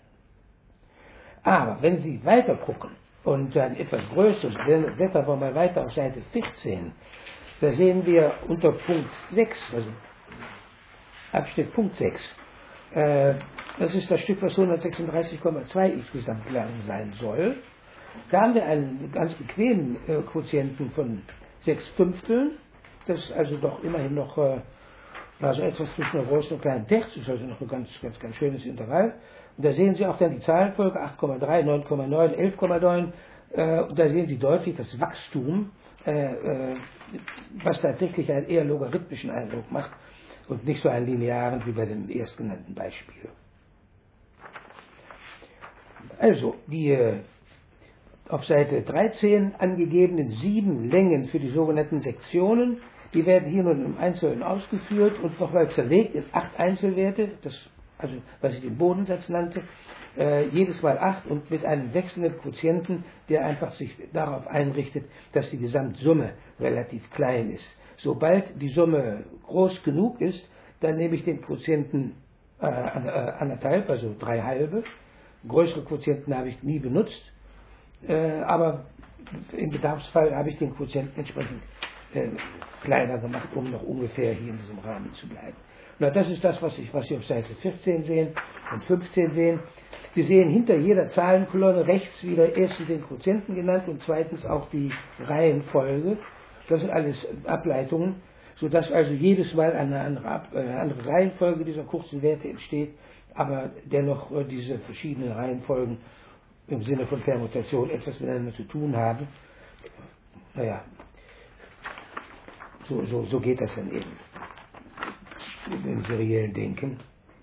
Aber wenn Sie weiter gucken und ein etwas größeres, blättern wir mal weiter auf Seite vierzehn, da sehen wir unter Punkt sechs, also Abschnitt Punkt sechs, äh, das ist das Stück, was hundertsechsunddreißig Komma zwei insgesamt lang sein soll. Da haben wir einen ganz bequemen äh, Quotienten von sechs Fünfteln, das ist also doch immerhin noch äh, also etwas zwischen einer großen und kleinen Terz, ist also noch ein ganz, ganz, ganz schönes Intervall. Und da sehen Sie auch dann die Zahlenfolge acht Komma drei, neun Komma neun, elf Komma neun, äh, und da sehen Sie deutlich das Wachstum, äh, äh, was tatsächlich einen eher logarithmischen Eindruck macht und nicht so einen linearen wie bei dem erstgenannten Beispiel. Also, die äh, auf Seite dreizehn angegebenen sieben Längen für die sogenannten Sektionen, die werden hier nun im Einzelnen ausgeführt und nochmal zerlegt in acht Einzelwerte, das, also was ich den Bodensatz nannte, äh, jedes Mal acht und mit einem wechselnden Quotienten, der einfach sich darauf einrichtet, dass die Gesamtsumme relativ klein ist. Sobald die Summe groß genug ist, dann nehme ich den Quotienten äh, anderthalb, also drei halbe. Größere Quotienten habe ich nie benutzt, äh, aber im Bedarfsfall habe ich den Quotienten entsprechend äh, kleiner gemacht, um noch ungefähr hier in diesem Rahmen zu bleiben. Na, das ist das, was, ich, was Sie auf Seite vierzehn sehen und fünfzehn sehen. Sie sehen hinter jeder Zahlenkolonne rechts wieder erstens den Quotienten genannt und zweitens auch die Reihenfolge. Das sind alles Ableitungen, sodass also jedes Mal eine andere, Ab, äh, andere Reihenfolge dieser kurzen Werte entsteht, aber dennoch äh, diese verschiedenen Reihenfolgen im Sinne von Permutation etwas miteinander zu tun haben. Naja, so, so, so geht das dann eben im seriellen Denken.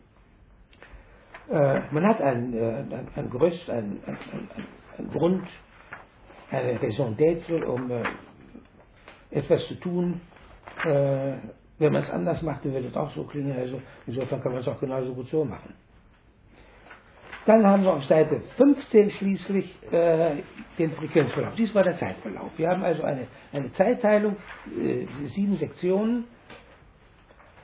Äh, man hat ein, äh, ein, ein Gerüst, ein, ein, ein, ein Grund, eine Raison d'être, um äh, etwas zu tun. Äh, wenn man es anders macht, dann wird es auch so klingen. Also insofern kann man es auch genauso gut so machen. Dann haben wir auf Seite fünfzehn schließlich äh, den Frequenzverlauf. Dies war der Zeitverlauf. Wir haben also eine, eine Zeitteilung, äh, sieben Sektionen.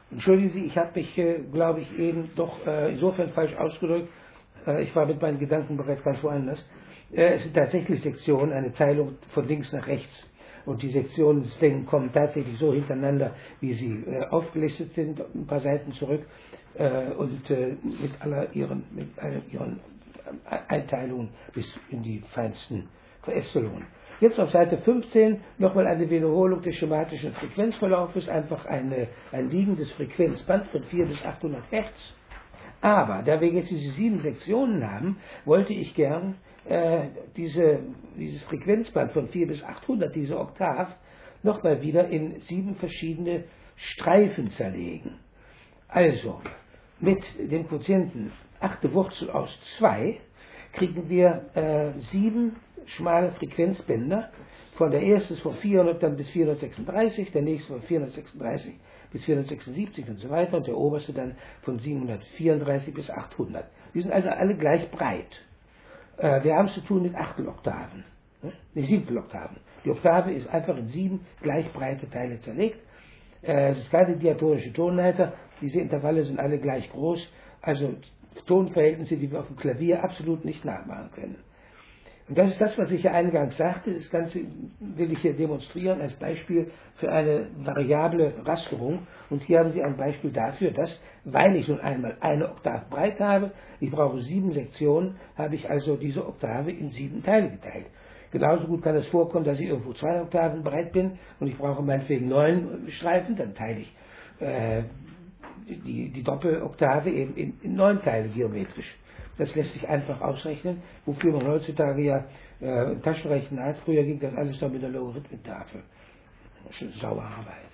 Entschuldigen Sie, ich habe mich, äh, glaube ich, eben doch äh, insofern falsch ausgedrückt. Äh, ich war mit meinen Gedanken bereits ganz woanders. Äh, es sind tatsächlich Sektionen, eine Teilung von links nach rechts. Und die Sektionslängen kommen tatsächlich so hintereinander, wie sie äh, aufgelistet sind, ein paar Seiten zurück äh, und äh, mit aller ihren, mit all ihren Einteilungen bis in die feinsten Verästelungen. Jetzt auf Seite fünfzehn nochmal eine Wiederholung des schematischen Frequenzverlaufes, einfach eine, ein liegendes Frequenzband von vierhundert bis achthundert Hertz. Aber da wir jetzt diese sieben Sektionen haben, wollte ich gern äh, diese, dieses Frequenzband von vierhundert bis achthundert, diese Oktav, nochmal wieder in sieben verschiedene Streifen zerlegen. Also, mit dem Quotienten achte Wurzel aus zwei kriegen wir äh, sieben schmale Frequenzbänder. Von der ersten von vierhundert dann bis vierhundertsechsunddreißig, der nächste von vierhundertsechsunddreißig bis vierhundertsechsundsiebzig und so weiter und der oberste dann von siebenhundertvierunddreißig bis achthundert. Die sind also alle gleich breit. Äh, wir haben es zu tun mit Achteloktaven, ne? Nee, Siebteloktaven. Die Oktave ist einfach in sieben gleich breite Teile zerlegt. Äh, es ist keine diatonische Tonleiter, diese Intervalle sind alle gleich groß, also Tonverhältnisse, die wir auf dem Klavier absolut nicht nachmachen können. Und das ist das, was ich ja eingangs sagte. Das Ganze will ich hier demonstrieren als Beispiel für eine variable Rasterung. Und hier haben Sie ein Beispiel dafür, dass, weil ich nun einmal eine Oktave breit habe, ich brauche sieben Sektionen, habe ich also diese Oktave in sieben Teile geteilt. Genauso gut kann es vorkommen, dass ich irgendwo zwei Oktaven breit bin und ich brauche meinetwegen neun Streifen, dann teile ich äh, die, die Doppeloktave eben in, in neun Teile geometrisch. Das lässt sich einfach ausrechnen, wofür man heutzutage ja äh, Taschenrechner hat. Früher ging das alles noch mit der Logarithmentafel. Schon saure Arbeit.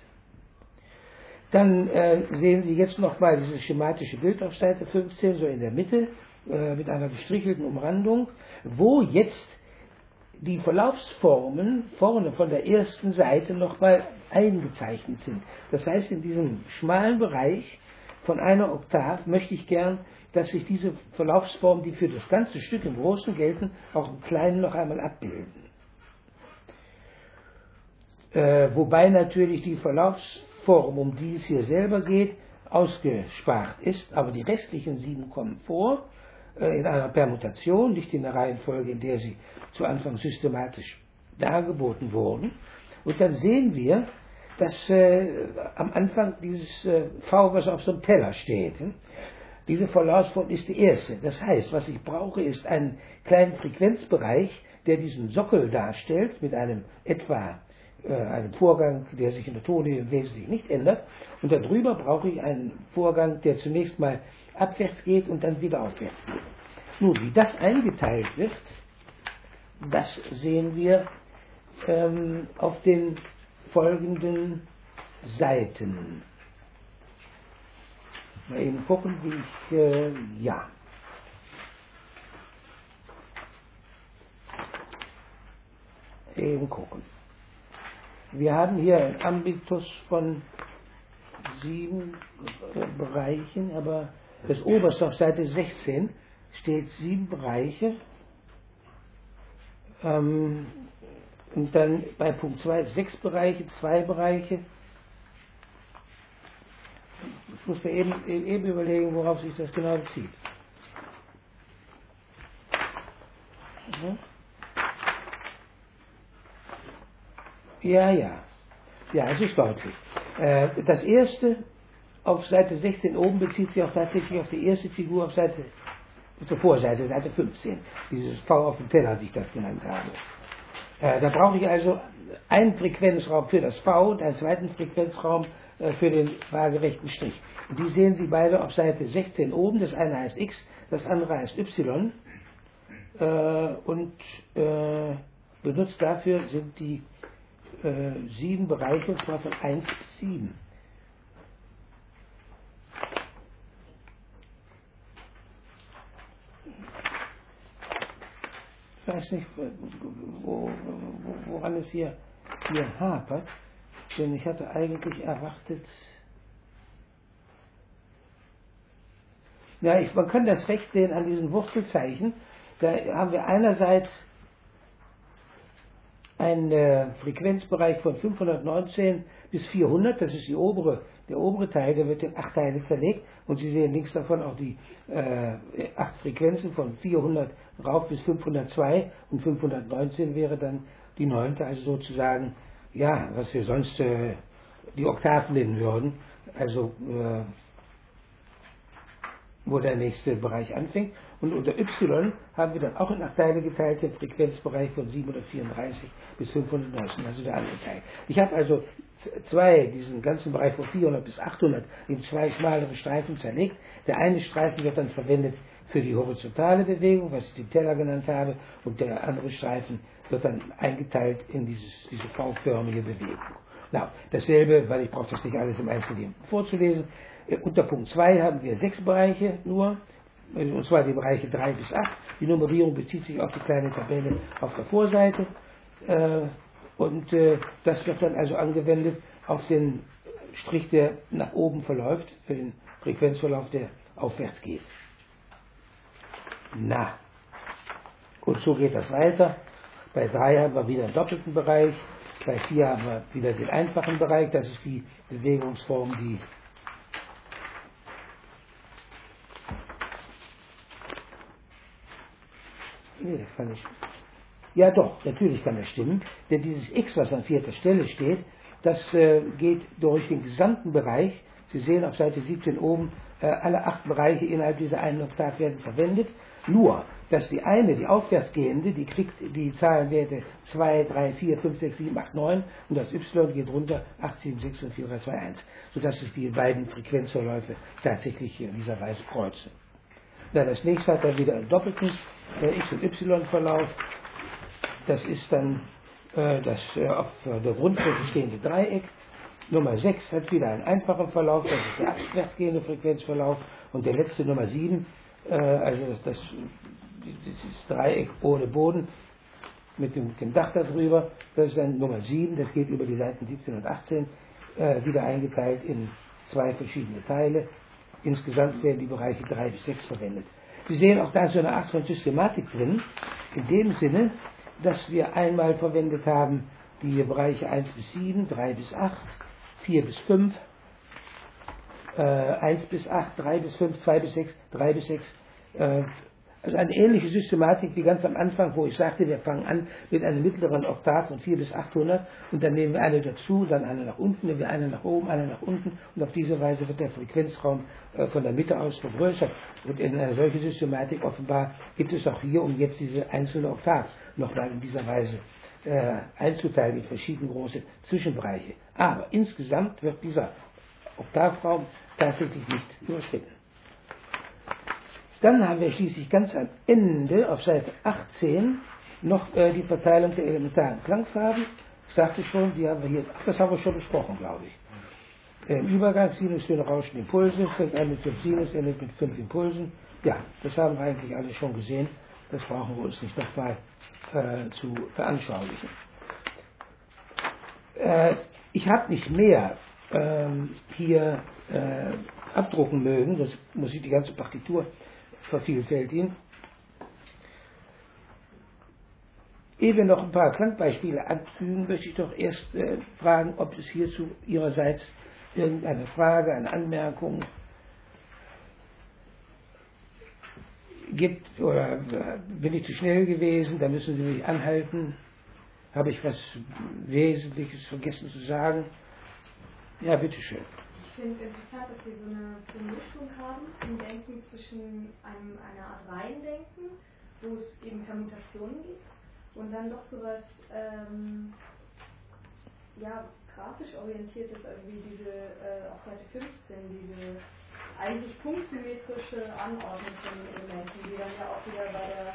Dann äh, sehen Sie jetzt nochmal dieses schematische Bild auf Seite fünfzehn, so in der Mitte, äh, mit einer gestrichelten Umrandung, wo jetzt die Verlaufsformen vorne von der ersten Seite nochmal eingezeichnet sind. Das heißt, in diesem schmalen Bereich von einer Oktav möchte ich gern, dass sich diese Verlaufsformen, die für das ganze Stück im Großen gelten, auch im Kleinen noch einmal abbilden. Äh, wobei natürlich die Verlaufsform, um die es hier selber geht, ausgespart ist, aber die restlichen sieben kommen vor, äh, in einer Permutation, nicht in der Reihenfolge, in der sie zu Anfang systematisch dargeboten wurden. Und dann sehen wir, dass äh, am Anfang dieses äh, V, was auf so einem Teller steht, hm? Diese Verlaufsform ist die erste. Das heißt, was ich brauche, ist einen kleinen Frequenzbereich, der diesen Sockel darstellt, mit einem etwa äh, einem Vorgang, der sich in der Tonhöhe im Wesentlichen nicht ändert. Und darüber brauche ich einen Vorgang, der zunächst mal abwärts geht und dann wieder aufwärts geht. Nun, wie das eingeteilt wird, das sehen wir ähm, auf den folgenden Seiten. Mal eben gucken, wie ich, äh, ja. Eben gucken. Wir haben hier einen Ambitus von sieben äh, Bereichen, aber das oberste auf Seite sechzehn steht sieben Bereiche. Ähm, und dann bei Punkt zwei sechs Bereiche, zwei Bereiche. Ich muss mir eben, eben überlegen, worauf sich das genau bezieht. Mhm. Ja, ja. Ja, es ist deutlich. Äh, das erste auf Seite sechzehn oben bezieht sich auch tatsächlich auf die erste Figur auf Seite, zur Vorseite, Seite fünfzehn. Dieses V auf dem Teller, wie ich das genannt habe. Äh, da brauche ich also einen Frequenzraum für das V und einen zweiten Frequenzraum äh, für den waagerechten Strich. Und die sehen Sie beide auf Seite sechzehn oben. Das eine heißt X, das andere heißt Y. Äh, und äh, benutzt dafür sind die äh, sieben Bereiche, und zwar von eins bis sieben. Ich weiß nicht, wo, wo, woran es hier, hier hapert, denn ich hatte eigentlich erwartet, ja, ich, man kann das recht sehen an diesen Wurzelzeichen. Da haben wir einerseits einen äh, Frequenzbereich von fünfhundertneunzehn bis vierhundert, das ist die obere Der obere Teil, der wird in acht Teile zerlegt und Sie sehen links davon auch die äh, acht Frequenzen von vierhundert rauf bis fünfhundertzwei und fünfhundertneunzehn wäre dann die neunte, also sozusagen, ja, was wir sonst äh, die Oktaven nennen würden, also äh, wo der nächste Bereich anfängt. Und unter Y haben wir dann auch in acht Teile geteilt, den Frequenzbereich von siebenhundertvierunddreißig bis fünfhundertneunzehn, also der andere Teil. Ich habe also zwei, diesen ganzen Bereich von vierhundert bis achthundert in zwei schmalere Streifen zerlegt. Der eine Streifen wird dann verwendet für die horizontale Bewegung, was ich den Teller genannt habe, und der andere Streifen wird dann eingeteilt in dieses, diese V-förmige Bewegung. Na, dasselbe, weil ich brauche das nicht alles im Einzelnen vorzulesen. Unter Punkt zwei haben wir sechs Bereiche nur, und zwar die Bereiche drei bis acht. Die Nummerierung bezieht sich auf die kleine Tabelle auf der Vorseite. Und das wird dann also angewendet auf den Strich, der nach oben verläuft, für den Frequenzverlauf, der aufwärts geht. Na, und so geht das weiter. Bei drei haben wir wieder einen doppelten Bereich, bei vier haben wir wieder den einfachen Bereich, das ist die Bewegungsform, die Nee, das kann nicht. Ja doch, natürlich kann das stimmen, denn dieses X, was an vierter Stelle steht, das äh, geht durch den gesamten Bereich. Sie sehen auf Seite siebzehn oben, äh, alle acht Bereiche innerhalb dieser einen Oktav werden verwendet. Nur, dass die eine, die aufwärtsgehende, die kriegt die Zahlenwerte zwei, drei, vier, fünf, sechs, sieben, acht, neun und das Y geht runter acht, sieben, sechs und vier, drei, zwei, eins, sodass sich die beiden Frequenzverläufe tatsächlich in dieser Weise kreuzen. Na, das nächste hat dann wieder einen doppelten äh, X- und Y-Verlauf. Das ist dann äh, das äh, auf der Grundfläche stehende Dreieck. Nummer sechs hat wieder einen einfachen Verlauf, das ist der abwärtsgehende Frequenzverlauf. Und der letzte, Nummer sieben, äh, also das, das, dieses Dreieck ohne Boden mit dem, mit dem Dach darüber, das ist dann Nummer sieben, das geht über die Seiten siebzehn und achtzehn, äh, wieder eingeteilt in zwei verschiedene Teile. Insgesamt werden die Bereiche drei bis sechs verwendet. Sie sehen, auch da ist so eine Art von Systematik drin, in dem Sinne, dass wir einmal verwendet haben die Bereiche eins bis sieben, drei bis acht, vier bis fünf, äh, eins bis acht, drei bis fünf, zwei bis sechs, drei bis sechs. Äh, also eine ähnliche Systematik wie ganz am Anfang, wo ich sagte, wir fangen an mit einem mittleren Oktav von vier bis achthundert und dann nehmen wir eine dazu, dann eine nach unten, nehmen wir eine nach oben, eine nach unten und auf diese Weise wird der Frequenzraum äh, von der Mitte aus vergrößert. Und in einer solchen Systematik offenbar gibt es auch hier, um jetzt diese einzelne Oktav nochmal in dieser Weise äh, einzuteilen in verschiedene große Zwischenbereiche. Aber insgesamt wird dieser Oktavraum tatsächlich nicht überschritten. Dann haben wir schließlich ganz am Ende auf Seite achtzehn noch äh, die Verteilung der elementaren Klangfarben. Ich sagte schon, die haben wir hier, ach, das haben wir schon besprochen, glaube ich. Äh, Im Übergang Sinus, Töne, Rauschen, Impulse, fängt an mit fünf Sinus, endet mit fünf Impulsen. Ja, das haben wir eigentlich alle schon gesehen. Das brauchen wir uns nicht nochmal äh, zu veranschaulichen. Äh, ich habe nicht mehr ähm, hier äh, abdrucken mögen, das muss ich die ganze Partitur vervielfältigen. Ehe wir noch ein paar Klangbeispiele anfügen, möchte ich doch erst äh, fragen, ob es hierzu Ihrerseits irgendeine Frage, eine Anmerkung gibt, oder äh, bin ich zu schnell gewesen, da müssen Sie mich anhalten. Habe ich was Wesentliches vergessen zu sagen? Ja, bitteschön. Ich finde es interessant, dass wir so eine, so eine Mischung haben im Denken zwischen einem, einer Art Reihendenken, wo es eben Permutationen gibt, und dann doch sowas ähm, ja, grafisch orientiertes, also wie diese äh, auf Seite fünfzehn, diese eigentlich punktsymmetrische Anordnung von den Elementen, die dann ja auch wieder bei der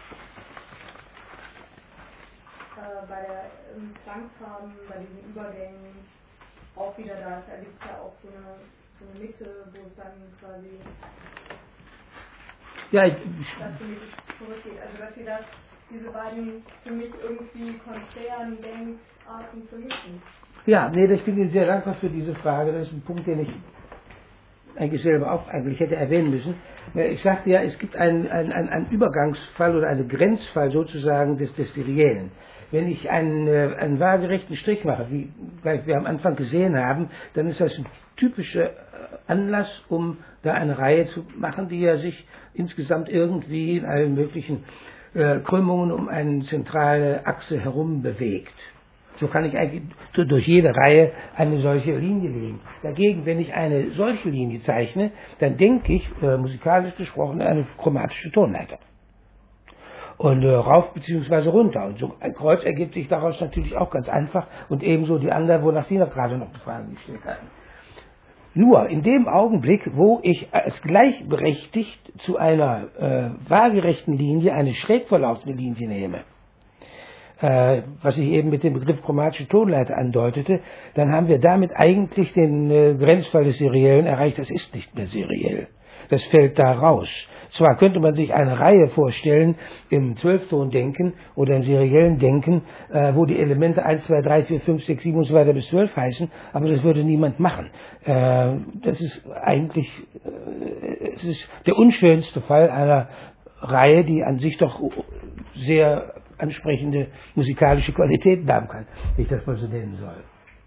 äh, bei der ähm, Klangfarben, bei diesen Übergängen auch wieder da ist. Da gibt es ja auch so eine, so eine Mitte, wo es dann quasi ja, ich, das für mich zurückgeht. Also dass wir das, diese beiden für mich irgendwie konträren Denkarten vermischen. Ja, nee, ich bin Ihnen sehr dankbar für diese Frage. Das ist ein Punkt, den ich eigentlich selber auch eigentlich hätte erwähnen müssen. Ich sagte ja, es gibt einen, einen, einen Übergangsfall oder einen Grenzfall sozusagen des, des Seriellen. wenn ich einen, äh, einen waagerechten Strich mache, wie wir am Anfang gesehen haben, dann ist das ein typischer Anlass, um da eine Reihe zu machen, die ja sich insgesamt irgendwie in allen möglichen äh, Krümmungen um eine zentrale Achse herum bewegt. So kann ich eigentlich durch jede Reihe eine solche Linie legen. Dagegen, wenn ich eine solche Linie zeichne, dann denke ich, äh, musikalisch gesprochen, eine chromatische Tonleiter. Und äh, rauf bzw. runter. Und so ein Kreuz ergibt sich daraus natürlich auch ganz einfach und ebenso die anderen, wonach Sie noch gerade noch die Frage gestellt haben. Nur in dem Augenblick, wo ich als gleichberechtigt zu einer äh, waagerechten Linie eine schräg verlaufende Linie nehme, äh, was ich eben mit dem Begriff chromatische Tonleiter andeutete, dann haben wir damit eigentlich den äh, Grenzfall des Seriellen erreicht. Das ist nicht mehr seriell. Das fällt da raus. Zwar könnte man sich eine Reihe vorstellen im Zwölftondenken oder im seriellen Denken, äh, wo die Elemente eins, zwei, drei, vier, fünf, sechs, sieben und so weiter bis zwölf heißen, aber das würde niemand machen. Äh, das ist eigentlich äh, es ist der unschönste Fall einer Reihe, die an sich doch sehr ansprechende musikalische Qualitäten haben kann, wenn ich das mal so nennen soll.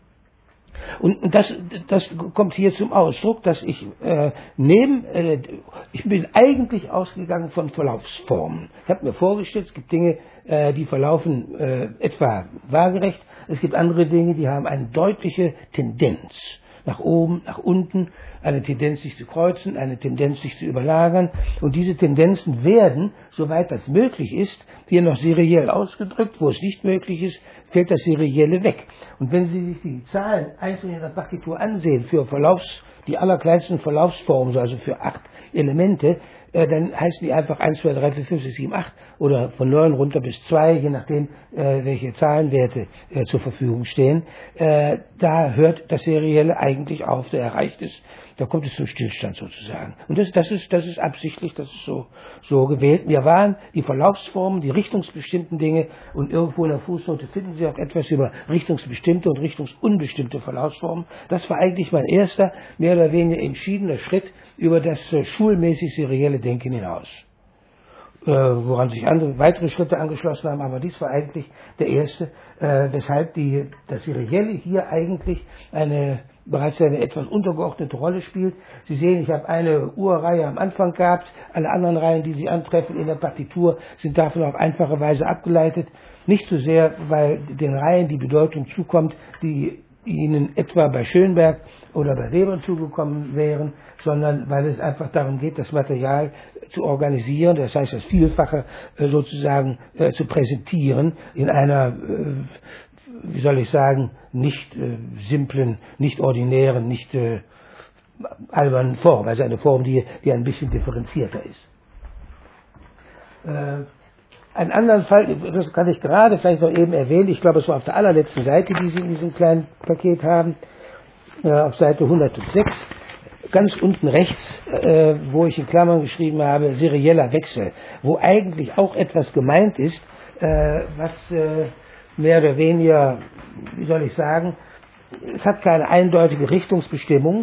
Und das, das kommt hier zum Ausdruck, dass ich äh, neben, äh, ich bin eigentlich ausgegangen von Verlaufsformen. Ich habe mir vorgestellt, es gibt Dinge, äh, die verlaufen äh, etwa waagerecht, es gibt andere Dinge, die haben eine deutliche Tendenz. Nach oben, nach unten, eine Tendenz sich zu kreuzen, eine Tendenz sich zu überlagern. Und diese Tendenzen werden, soweit das möglich ist, hier noch seriell ausgedrückt. Wo es nicht möglich ist, fällt das Serielle weg. Und wenn Sie sich die Zahlen einzeln in der Partitur ansehen, für Verlaufs, die allerkleinsten Verlaufsformen, also für acht Elemente, äh, dann heißen die einfach eins, zwei, drei, vier, fünf, sechs, sieben, acht oder von neun runter bis zwei, je nachdem, äh, welche Zahlenwerte äh, zur Verfügung stehen. Äh, da hört das Serielle eigentlich auf, da erreicht es, da kommt es zum Stillstand sozusagen. Und das, das, ist, das ist absichtlich, das ist so, so gewählt. Wir waren die Verlaufsformen, die richtungsbestimmten Dinge und irgendwo in der Fußnote finden Sie auch etwas über richtungsbestimmte und richtungsunbestimmte Verlaufsformen. Das war eigentlich mein erster, mehr oder weniger entschiedener Schritt über das äh, schulmäßig serielle Denken hinaus. Äh, woran sich andere, weitere Schritte angeschlossen haben, aber dies war eigentlich der erste, äh, weshalb die, das Serielle hier eigentlich eine, bereits eine etwas untergeordnete Rolle spielt. Sie sehen, ich habe eine Urreihe am Anfang gehabt, alle anderen Reihen, die Sie antreffen in der Partitur, sind davon auf einfache Weise abgeleitet. Nicht so sehr, weil den Reihen die Bedeutung zukommt, die Ihnen etwa bei Schönberg oder bei Weber zugekommen wären, sondern weil es einfach darum geht, das Material zu organisieren, das heißt das Vielfache sozusagen äh, zu präsentieren in einer, äh, wie soll ich sagen, nicht äh, simplen, nicht ordinären, nicht äh, albernen Form, also eine Form, die, die ein bisschen differenzierter ist. Äh, Einen anderen Fall, das kann ich gerade vielleicht noch eben erwähnen, ich glaube, es war auf der allerletzten Seite, die Sie in diesem kleinen Paket haben, äh, auf Seite hundertsechs, ganz unten rechts, äh, wo ich in Klammern geschrieben habe, serieller Wechsel, wo eigentlich auch etwas gemeint ist, äh, was äh, mehr oder weniger, wie soll ich sagen, es hat keine eindeutige Richtungsbestimmung.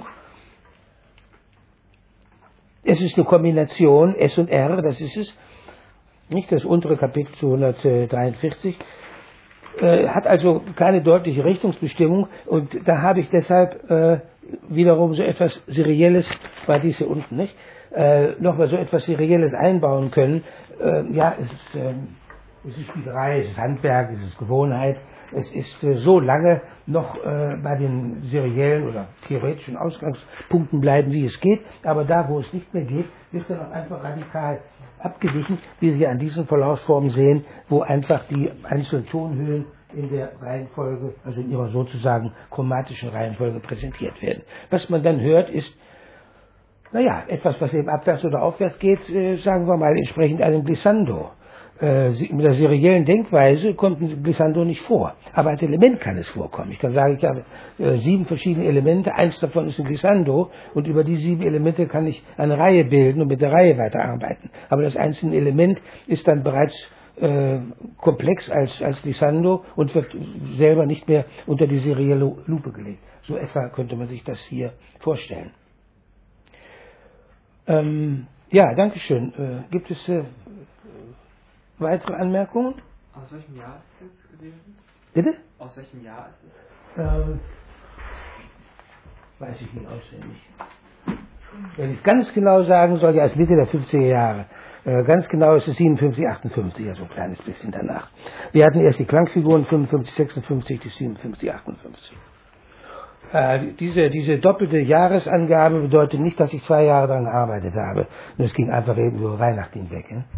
Es ist eine Kombination S und R, das ist es. Nicht das untere Kapitel zu hundertdreiundvierzig, äh, hat also keine deutliche Richtungsbestimmung und da habe ich deshalb äh, wiederum so etwas Serielles, war dies hier unten, nicht, äh, nochmal so etwas Serielles einbauen können. Äh, ja, es ist, äh, es ist Spielerei, es ist Handwerk, es ist Gewohnheit, es ist äh, so lange noch äh, bei den seriellen oder theoretischen Ausgangspunkten bleiben, wie es geht, aber da, wo es nicht mehr geht, wird dann auch einfach radikal abgewichen, wie Sie an diesen Verlaufsformen sehen, wo einfach die einzelnen Tonhöhen in der Reihenfolge, also in ihrer sozusagen chromatischen Reihenfolge präsentiert werden. Was man dann hört, ist, naja, etwas, was eben abwärts oder aufwärts geht, äh, sagen wir mal, entsprechend einem Glissando. Äh, mit der seriellen Denkweise kommt ein Glissando nicht vor, aber als Element kann es vorkommen. Ich kann sagen, ich habe äh, sieben verschiedene Elemente, eins davon ist ein Glissando und über die sieben Elemente kann ich eine Reihe bilden und mit der Reihe weiterarbeiten. Aber das einzelne Element ist dann bereits äh, komplex als, als Glissando und wird selber nicht mehr unter die serielle Lupe gelegt. So etwa könnte man sich das hier vorstellen. Ähm, ja, danke schön. Äh, gibt es äh, weitere Anmerkungen? Aus welchem Jahr ist es jetzt gewesen? Bitte? Aus welchem Jahr ist es? Ähm, weiß ich nicht auswendig. Wenn ich es ganz genau sagen soll, ja, als Mitte der fünfziger Jahre. Äh, ganz genau ist es siebenundfünfzig, achtundfünfzig, also ein kleines bisschen danach. Wir hatten erst die Klangfiguren fünfundfünfzig, sechsundfünfzig, die siebenundfünfzig, achtundfünfzig. Äh, diese, diese doppelte Jahresangabe bedeutet nicht, dass ich zwei Jahre daran gearbeitet habe. Nur es ging einfach eben über Weihnachten hinweg. Ne?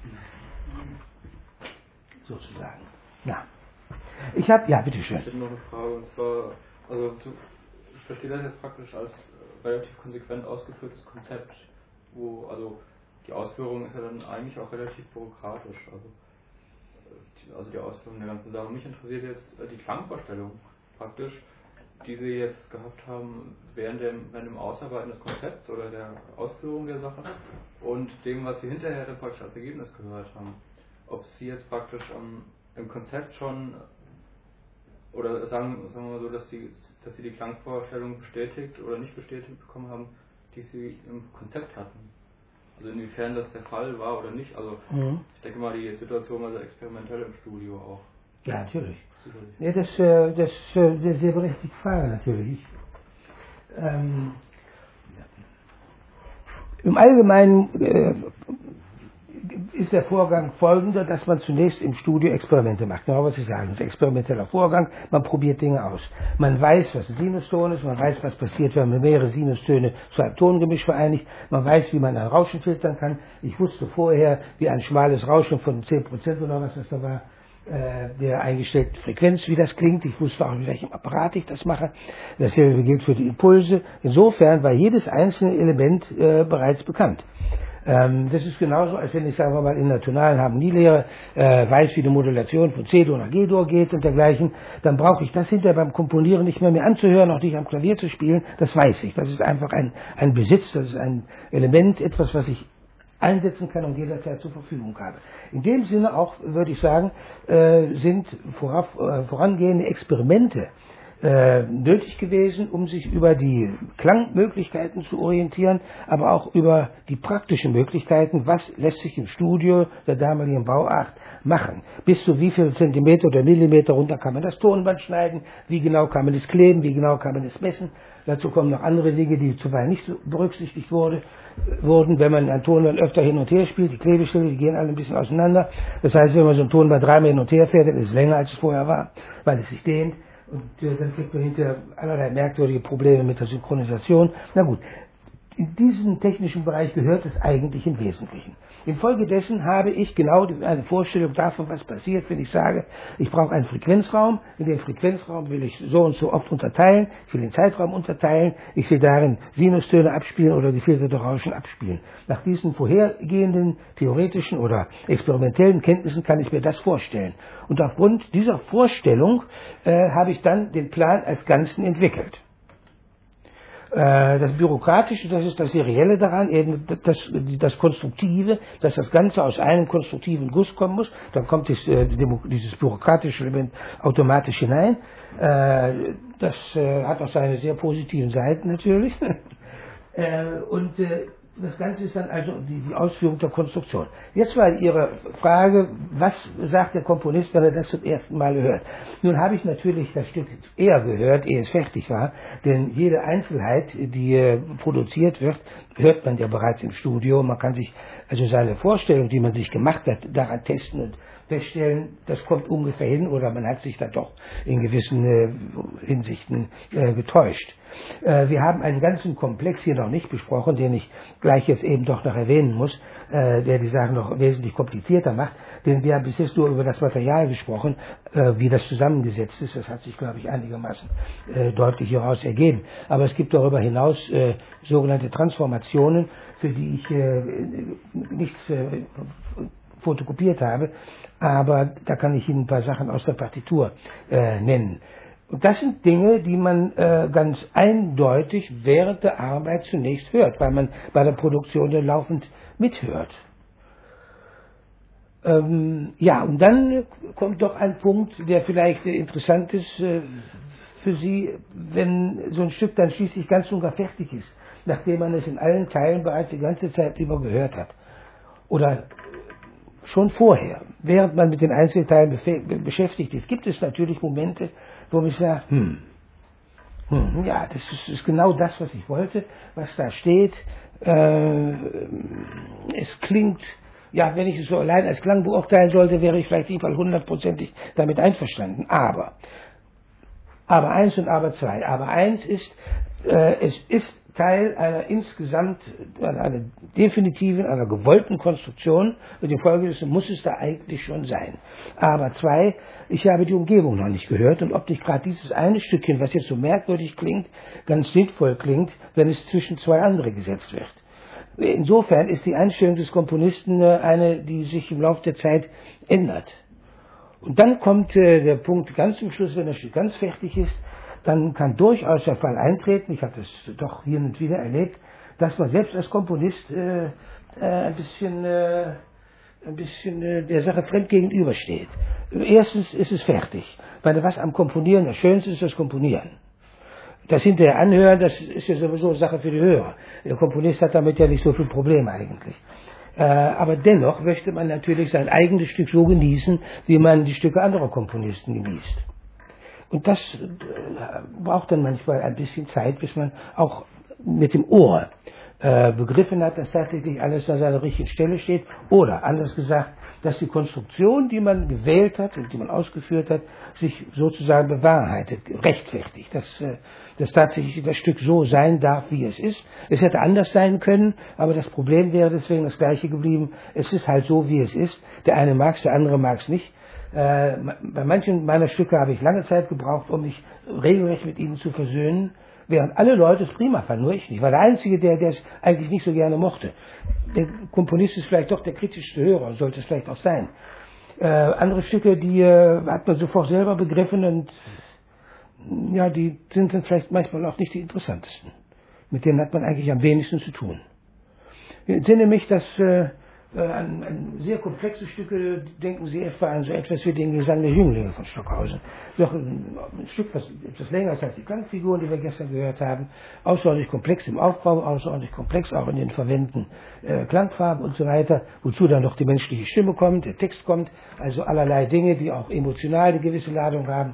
Sozusagen. Ja. Ich habe, ja, bitteschön. Ich hätte noch eine Frage, und zwar, also ich verstehe das jetzt praktisch als relativ konsequent ausgeführtes Konzept, wo, also die Ausführung ist ja dann eigentlich auch relativ bürokratisch, also die, also die Ausführung der ganzen Sache. Mich interessiert jetzt die Klangvorstellung praktisch, die Sie jetzt gehabt haben während dem, während dem Ausarbeiten des Konzepts oder der Ausführung der Sache und dem, was Sie hinterher dann praktisch als Ergebnis gehört haben. Ob Sie jetzt praktisch um, im Konzept schon, oder sagen, sagen wir mal so, dass Sie, dass Sie die Klangvorstellung bestätigt oder nicht bestätigt bekommen haben, die Sie im Konzept hatten. Also inwiefern das der Fall war oder nicht. Also mhm. ich denke mal, die Situation war sehr experimentell im Studio auch. Ja, natürlich. Ja, das, das, das ist eine sehr berechtigte Frage natürlich. Ähm, Im Allgemeinen äh, ist der Vorgang folgender, dass man zunächst im Studio Experimente macht. Genau, was Sie sagen, das ist ein experimenteller Vorgang, man probiert Dinge aus. Man weiß, was ein Sinuston ist, man weiß, was passiert, wenn man mehrere Sinustöne zu einem Tongemisch vereinigt, man weiß, wie man ein Rauschen filtern kann. Ich wusste vorher, wie ein schmales Rauschen von zehn Prozent oder was das da war, äh, der eingestellten Frequenz, wie das klingt. Ich wusste auch, mit welchem Apparat ich das mache. Dasselbe gilt für die Impulse. Insofern war jedes einzelne Element äh, bereits bekannt. Das ist genauso, als wenn ich, sagen wir mal, in der tonalen Harmonielehre äh, weiß, wie die Modulation von C-Dur nach G-Dur geht und dergleichen, dann brauche ich das hinterher beim Komponieren nicht mehr mir anzuhören, auch nicht am Klavier zu spielen, das weiß ich. Das ist einfach ein, ein Besitz, das ist ein Element, etwas, was ich einsetzen kann und jederzeit zur Verfügung habe. In dem Sinne auch, würde ich sagen, äh, sind vorab, äh, vorangehende Experimente Äh, nötig gewesen, um sich über die Klangmöglichkeiten zu orientieren, aber auch über die praktischen Möglichkeiten, was lässt sich im Studio der damaligen Bauart machen. Bis zu wie viel Zentimeter oder Millimeter runter kann man das Tonband schneiden, wie genau kann man es kleben, wie genau kann man es messen. Dazu kommen noch andere Dinge, die zuweilen nicht so berücksichtigt wurde, wurden, wenn man ein Tonband öfter hin und her spielt, die Klebestelle, die gehen alle ein bisschen auseinander. Das heißt, wenn man so ein Tonband dreimal hin und her fährt, dann ist es länger, als es vorher war, weil es sich dehnt. Und äh, dann kriegt man hinterher allerlei merkwürdige Probleme mit der Synchronisation. Na gut, in diesen technischen Bereich gehört es eigentlich im Wesentlichen. Infolgedessen habe ich genau eine Vorstellung davon, was passiert, wenn ich sage, ich brauche einen Frequenzraum. In den Frequenzraum will ich so und so oft unterteilen, ich will den Zeitraum unterteilen, ich will darin Sinustöne abspielen oder gefilterte Rauschen abspielen. Nach diesen vorhergehenden theoretischen oder experimentellen Kenntnissen kann ich mir das vorstellen. Und aufgrund dieser Vorstellung äh, habe ich dann den Plan als Ganzen entwickelt. Das Bürokratische, das ist das Serielle daran, eben das, das Konstruktive, dass das Ganze aus einem konstruktiven Guss kommen muss, dann kommt das, dieses bürokratische Element automatisch hinein. Das hat auch seine sehr positiven Seiten natürlich. Und das Ganze ist dann also die, die Ausführung der Konstruktion. Jetzt war Ihre Frage, was sagt der Komponist, wenn er das zum ersten Mal hört? Nun habe ich natürlich das Stück eher gehört, ehe es fertig war, denn jede Einzelheit, die äh, produziert wird, hört man ja bereits im Studio. Man kann sich also seine Vorstellung, die man sich gemacht hat, daran testen und feststellen, das kommt ungefähr hin oder man hat sich da doch in gewissen äh, Hinsichten äh, getäuscht. Äh, wir haben einen ganzen Komplex hier noch nicht besprochen, den ich gleich jetzt eben doch noch erwähnen muss, äh, der die Sachen noch wesentlich komplizierter macht, denn wir haben bis jetzt nur über das Material gesprochen, äh, wie das zusammengesetzt ist. Das hat sich, glaube ich, einigermaßen äh, deutlich hieraus ergeben. Aber es gibt darüber hinaus äh, sogenannte Transformationen, für die ich äh, nichts äh, fotokopiert habe, aber da kann ich Ihnen ein paar Sachen aus der Partitur äh, nennen. Und das sind Dinge, die man äh, ganz eindeutig während der Arbeit zunächst hört, weil man bei der Produktion dann laufend mithört. Ähm, ja, und dann kommt doch ein Punkt, der vielleicht äh, interessant ist äh, für Sie, wenn so ein Stück dann schließlich ganz und gar fertig ist, nachdem man es in allen Teilen bereits die ganze Zeit über gehört hat. Oder schon vorher, während man mit den Einzelteilen beschäftigt ist, gibt es natürlich Momente, wo ich sage, hm, hm, ja, das ist, ist genau das, was ich wollte, was da steht. Äh, es klingt, ja, wenn ich es so allein als Klang beurteilen sollte, wäre ich vielleicht nicht mal hundertprozentig damit einverstanden. Aber, aber eins und aber zwei. Aber eins ist, äh, es ist Teil einer insgesamt, einer definitiven, einer gewollten Konstruktion, und die Folge ist, muss es da eigentlich schon sein. Aber zwei, ich habe die Umgebung noch nicht gehört, und ob nicht gerade dieses eine Stückchen, was jetzt so merkwürdig klingt, ganz sinnvoll klingt, wenn es zwischen zwei andere gesetzt wird. Insofern ist die Einstellung des Komponisten eine, die sich im Laufe der Zeit ändert. Und dann kommt äh, der Punkt ganz zum Schluss, wenn das Stück ganz fertig ist, dann kann durchaus der Fall eintreten, ich habe das doch hier und wieder erlebt, dass man selbst als Komponist äh, äh, ein bisschen, äh, ein bisschen äh, der Sache fremd gegenübersteht. Erstens ist es fertig, weil was am Komponieren das Schönste ist, das Komponieren. Das hinterher anhören, das ist ja sowieso Sache für die Hörer. Der Komponist hat damit ja nicht so viel Probleme eigentlich. Äh, aber dennoch möchte man natürlich sein eigenes Stück so genießen, wie man die Stücke anderer Komponisten genießt. Und das äh, braucht dann manchmal ein bisschen Zeit, bis man auch mit dem Ohr äh, begriffen hat, dass tatsächlich alles an seiner richtigen Stelle steht. Oder anders gesagt, dass die Konstruktion, die man gewählt hat und die man ausgeführt hat, sich sozusagen bewahrheitet, rechtfertigt. Dass, äh, dass tatsächlich das Stück so sein darf, wie es ist. Es hätte anders sein können, aber das Problem wäre deswegen das gleiche geblieben. Es ist halt so, wie es ist. Der eine mag es, der andere mag es nicht. Äh, bei manchen meiner Stücke habe ich lange Zeit gebraucht, um mich regelrecht mit ihnen zu versöhnen, während alle Leute es prima fanden, nur ich nicht. War der Einzige, der es eigentlich nicht so gerne mochte. Der Komponist ist vielleicht doch der kritischste Hörer, sollte es vielleicht auch sein. Äh, andere Stücke, die äh, hat man sofort selber begriffen, und ja, die sind dann vielleicht manchmal auch nicht die interessantesten. Mit denen hat man eigentlich am wenigsten zu tun. Ich entsinne mich, dass äh, An, an sehr komplexe Stücke denken Sie etwa an so etwas wie den Gesang der Jünglinge von Stockhausen. Doch ein, ein Stück, was etwas länger ist als die Klangfiguren, die wir gestern gehört haben, außerordentlich komplex im Aufbau, außerordentlich komplex auch in den verwendeten äh, Klangfarben und so weiter, wozu dann noch die menschliche Stimme kommt, der Text kommt, also allerlei Dinge, die auch emotional eine gewisse Ladung haben.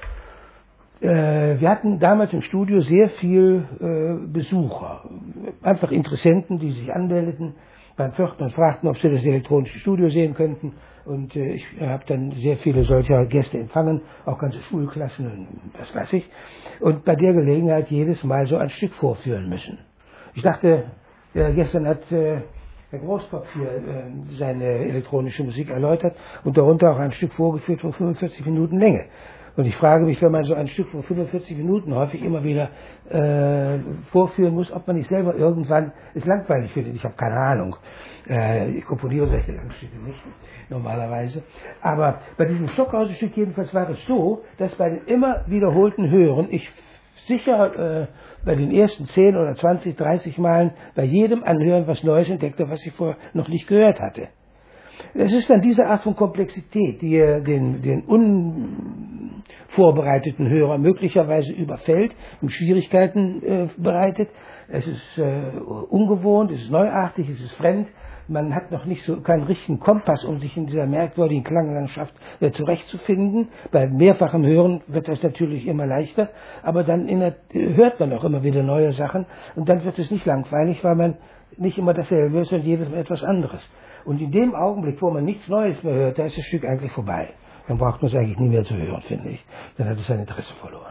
Äh, wir hatten damals im Studio sehr viel äh, Besucher, einfach Interessenten, die sich anmeldeten beim Vierten und fragten, ob sie das elektronische Studio sehen könnten. Und äh, ich habe dann sehr viele solcher Gäste empfangen, auch ganze Schulklassen und das weiß ich. Und bei der Gelegenheit jedes Mal so ein Stück vorführen müssen. Ich dachte, äh, gestern hat äh, Herr Großkopf hier äh, seine elektronische Musik erläutert und darunter auch ein Stück vorgeführt von fünfundvierzig Minuten Länge. Und ich frage mich, wenn man so ein Stück von fünfundvierzig Minuten häufig immer wieder äh, vorführen muss, ob man nicht selber irgendwann es langweilig findet. Ich habe keine Ahnung. Äh, ich komponiere solche Langstücke nicht, normalerweise. Aber bei diesem Stockhausen-Stück jedenfalls war es so, dass bei den immer wiederholten Hören ich sicher äh, bei den ersten zehn oder zwanzig, dreißig Malen bei jedem Anhören was Neues entdeckte, was ich vorher noch nicht gehört hatte. Es ist dann diese Art von Komplexität, die den, den unvorbereiteten Hörer möglicherweise überfällt, ihm Schwierigkeiten äh, bereitet. Es ist äh, ungewohnt, es ist neuartig, es ist fremd. Man hat noch nicht so keinen richtigen Kompass, um sich in dieser merkwürdigen Klanglandschaft äh, zurechtzufinden. Bei mehrfachem Hören wird das natürlich immer leichter, aber dann in der, hört man auch immer wieder neue Sachen, und dann wird es nicht langweilig, weil man nicht immer dasselbe ist, sondern jedes Mal etwas anderes. Und in dem Augenblick, wo man nichts Neues mehr hört, da ist das Stück eigentlich vorbei. Dann braucht man es eigentlich nie mehr zu hören, finde ich. Dann hat es sein Interesse verloren.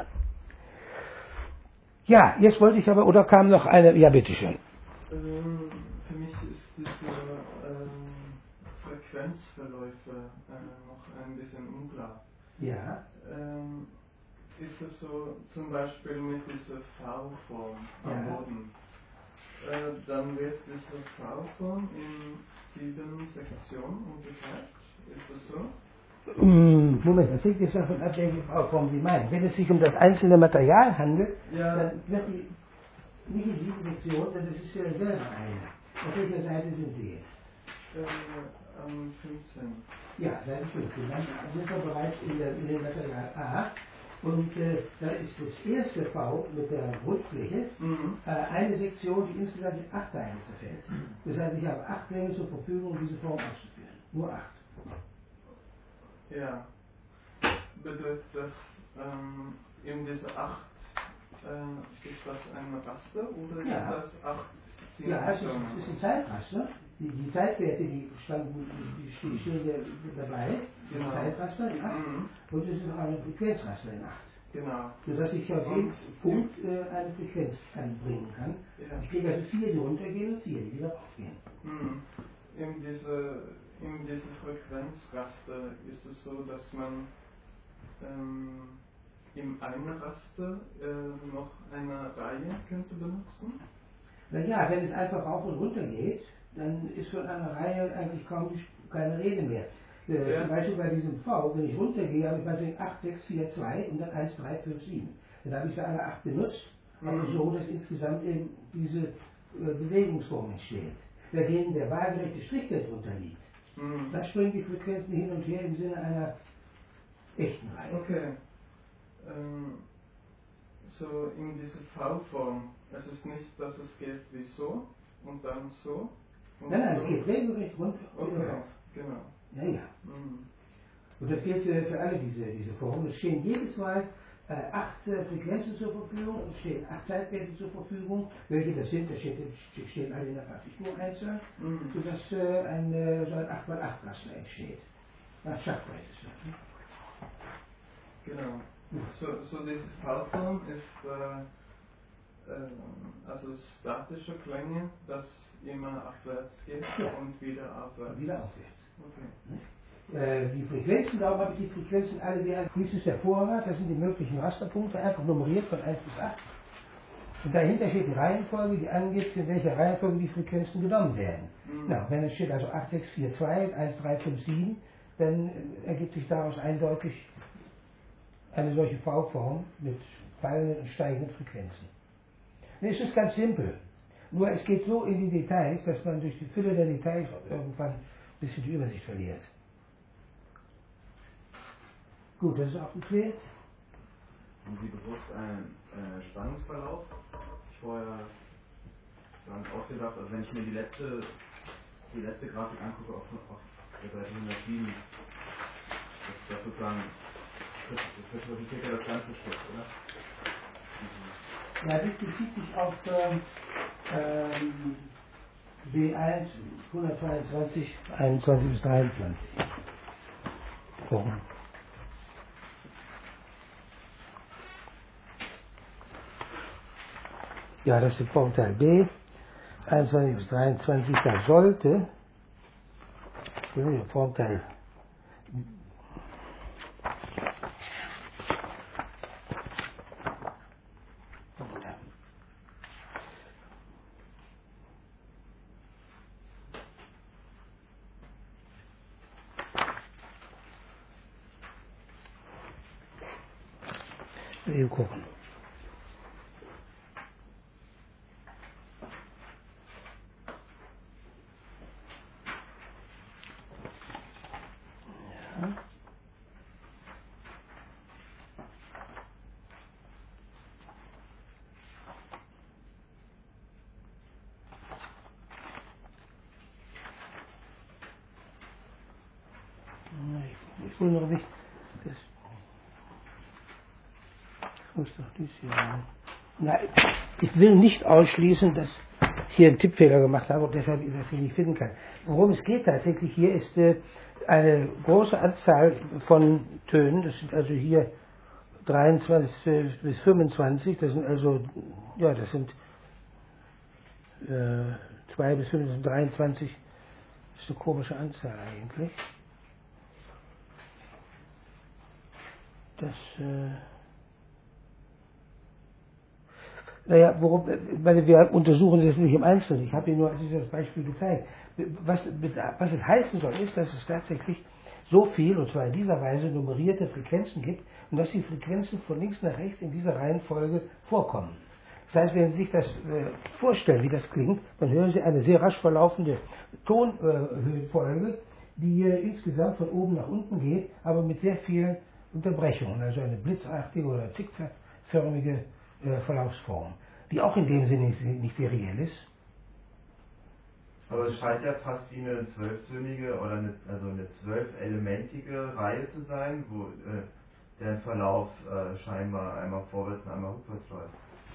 Ja, jetzt wollte ich aber, oder kam noch eine, ja bitteschön. Ähm, für mich ist diese ähm, Frequenzverläufe äh, noch ein bisschen unklar. Ja. Ähm, ist es so, zum Beispiel mit dieser V-Form am Ja. Boden, äh, dann wird diese V-Form in sieben Sektionen unterteilt. Ist das so? Moment, das hängt jetzt davon ab, welche Form Sie meinen. Wenn es sich um das einzelne Material handelt, Ja. dann wird die nicht in sieben Sektionen, denn das ist ja selber eine. Auf welcher Seite sind Sie jetzt? Äh, am fünfzehn. Ja, Seite fünfzehn. Dann sind wir bereits in, der, in dem Material A. Und äh, da ist das erste V mit der Grundfläche Mhm. äh, eine Sektion, die insgesamt in acht Teile zerfällt. Das heißt, ich habe acht Längen zur Verfügung, um diese Form auszuführen. Nur acht. Ja. Bedeutet das ähm, in diese acht, äh, ist das ein Raster oder Ja. ist das acht Ja, es ist, Simulationen? es ist ein Zeitraster. Die, die Zeitwerte, die standen, die stehen, stehen ja dabei, Genau. ein Zeitraster in acht, Mhm. und es ist auch ein Frequenzraster in acht. Genau. Sodass ich auf jeden Und- Punkt äh, eine Frequenz anbringen kann. Ja. Ich kriege also vier, die runtergehen und vier, die wieder aufgehen. Mhm. In diese, in diese Frequenzraster ist es so, dass man ähm, im einen Raster äh, noch eine Reihe könnte benutzen. Naja, wenn es einfach rauf und runter geht, dann ist von einer Reihe eigentlich kaum keine Rede mehr. Äh, Ja. Zum Beispiel bei diesem V, wenn ich runtergehe, habe ich meinetwegen acht, sechs, vier, zwei und dann eins, drei, fünf, sieben. Dann habe ich sie alle acht benutzt, aber Mhm. so, dass insgesamt eben diese äh, Bewegungsform entsteht. Dagegen der waagerechte Strich, der drunter liegt, Mhm. da springen die Frequenzen hin und her im Sinne einer echten Reihe. Okay. Ähm, so in dieser V-Form, es ist nicht, dass es geht wie so und dann so. Und Nein, nein, so. es geht regelrecht runter und Okay, wieder rauf. genau. Ja, ja. Mhm. Und das gilt für, für alle diese, diese Formen. Es stehen jedes Mal äh, acht äh, Frequenzen zur Verfügung, es stehen acht Zeitwerte zur Verfügung. Welche das sind, das steht, stehen alle in der Partitur einzeln, Mhm. sodass äh, ein, äh, so ein acht mal acht Raster entsteht. Nach Schachbrett ist das. Ne? Genau. So, so diese V-Form ist äh, äh, also statische Klänge, das immer abwärts geht Ja. und wieder abwärts. Wieder aufwärts. Okay. Äh, die Frequenzen, darum habe ich die Frequenzen alle wieder. Dies ist der Vorrat, das sind die möglichen Rasterpunkte, einfach nummeriert von eins bis acht. Und dahinter steht die Reihenfolge, die angibt, in welcher Reihenfolge die Frequenzen genommen werden. Mhm. Na, wenn es steht also acht, sechs, vier, zwei, eins, drei, fünf, sieben, dann äh, ergibt sich daraus eindeutig eine solche V-Form mit fallenden und steigenden Frequenzen. Und es ist ganz simpel. Nur es geht so in die Details, dass man durch die Fülle der Details irgendwann ein bisschen die Übersicht verliert. Gut, das ist auch geklärt. Haben Sie bewusst einen äh, Spannungsverlauf sich vorher sozusagen ausgedacht? Also wenn ich mir die letzte, die letzte Grafik angucke auf, auf der Seite hundertsieben, das, das sozusagen, das, das repräsentiert ja das ganze Stück, oder? Ja, das bezieht sich auf ähm, ähm, B eins, hundertzweiundzwanzig, einundzwanzig bis dreiundzwanzig. So. Ja, das ist der Formteil B, einundzwanzig bis dreiundzwanzig, da sollte, der Formteil eben gucken. Ja. Ich wundere mich, das muss doch dies hier sein. Nein, ich will nicht ausschließen, dass ich hier einen Tippfehler gemacht habe und deshalb das hier nicht finden kann. Worum es geht tatsächlich hier ist äh, eine große Anzahl von Tönen, das sind also hier dreiundzwanzig bis fünfundzwanzig, das sind also, ja, das sind äh, zwei bis fünf, das sind dreiundzwanzig, das ist eine komische Anzahl eigentlich. Das, äh, naja, worum, weil wir untersuchen das nicht im Einzelnen. Ich habe Ihnen nur dieses Beispiel gezeigt. Was, was es heißen soll, ist, dass es tatsächlich so viel, und zwar in dieser Weise, nummerierte Frequenzen gibt und dass die Frequenzen von links nach rechts in dieser Reihenfolge vorkommen. Das heißt, wenn Sie sich das äh, vorstellen, wie das klingt, dann hören Sie eine sehr rasch verlaufende Tonhöhenfolge, die äh, insgesamt von oben nach unten geht, aber mit sehr vielen Unterbrechungen, also eine blitzartige oder zickzackförmige äh, Verlaufsform, die auch in dem Sinne nicht, nicht seriell ist. Aber es scheint ja fast wie eine zwölftönige oder eine, also eine zwölfelementige Reihe zu sein, wo äh, der Verlauf äh, scheinbar einmal vorwärts und einmal rückwärts läuft.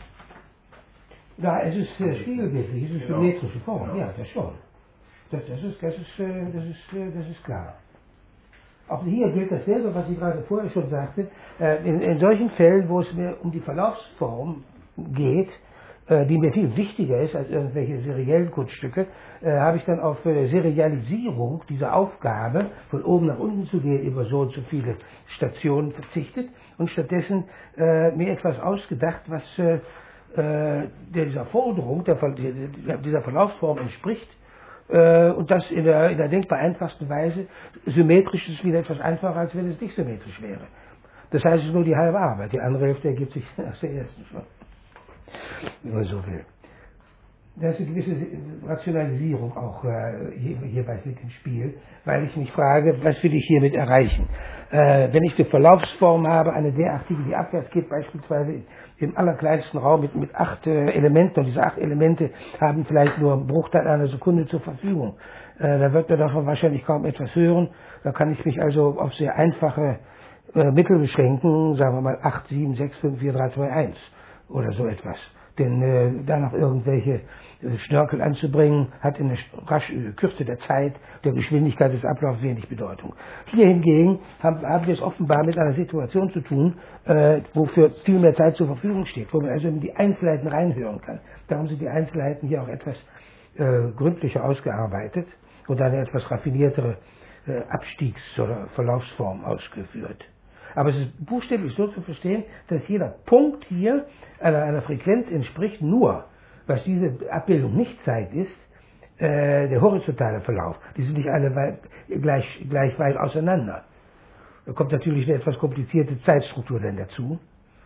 Ja, es ist äh, spiegelbildlich, es ist Genau. symmetrische Form, Genau. ja, das schon. Das, das, ist, das, ist, äh, das, ist, äh, das ist klar. Auch hier gilt dasselbe, was ich gerade vorher schon sagte. Äh, in, in solchen Fällen, wo es mir um die Verlaufsform geht, äh, die mir viel wichtiger ist als irgendwelche seriellen Kunststücke, äh, habe ich dann auf äh, Serialisierung dieser Aufgabe, von oben nach unten zu gehen, über so und so viele Stationen verzichtet und stattdessen äh, mir etwas ausgedacht, was äh, äh, dieser Forderung, der, der, dieser Verlaufsform entspricht, äh, und das in der, in der denkbar einfachsten Weise. Symmetrisch ist wieder etwas einfacher, als wenn es nicht symmetrisch wäre. Das heißt, es ist nur die halbe Arbeit, die andere Hälfte ergibt sich aus der ersten schon, wenn man so will. Da ist eine gewisse Rationalisierung auch äh, hier, hier bei Sick im Spiel, weil ich mich frage, was will ich hiermit erreichen? Äh, wenn ich eine Verlaufsform habe, eine derartige, die abwärts geht, beispielsweise im allerkleinsten Raum mit, mit acht äh, Elementen, und diese acht Elemente haben vielleicht nur einen Bruchteil einer Sekunde zur Verfügung, äh, da wird man davon wahrscheinlich kaum etwas hören. Da kann ich mich also auf sehr einfache äh, Mittel beschränken, sagen wir mal acht, sieben, sechs, fünf, vier, drei, zwei, eins oder so etwas. Denn äh, da noch irgendwelche äh, Schnörkel anzubringen, hat in der rasch, äh, Kürze der Zeit, der Geschwindigkeit des Ablaufs wenig Bedeutung. Hier hingegen haben, haben wir es offenbar mit einer Situation zu tun, äh, wofür viel mehr Zeit zur Verfügung steht, wo man also in die Einzelheiten reinhören kann. Darum sind die Einzelheiten hier auch etwas äh, gründlicher ausgearbeitet und eine etwas raffiniertere äh, Abstiegs- oder Verlaufsform ausgeführt. Aber es ist buchstäblich so zu verstehen, dass jeder Punkt hier einer, einer Frequenz entspricht, nur, was diese Abbildung nicht zeigt, ist äh, der horizontale Verlauf. Die sind nicht alle weit, gleich, gleich weit auseinander. Da kommt natürlich eine etwas komplizierte Zeitstruktur dann dazu,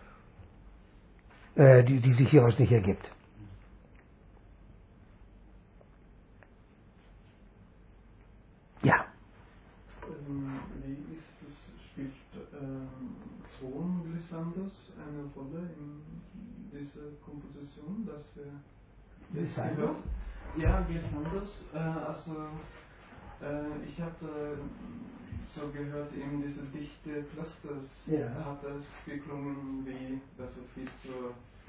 äh, die, die sich hieraus nicht ergibt. Ja. Ähm, wie ist das, spielt ähm, Ton Glissandos eine Rolle in dieser Komposition, dass wir Glissando? Ja, Glissandos, äh, also äh, ich hatte so gehört, eben diese Dichte Clusters, ja. Hat es geklungen wie, dass es gibt so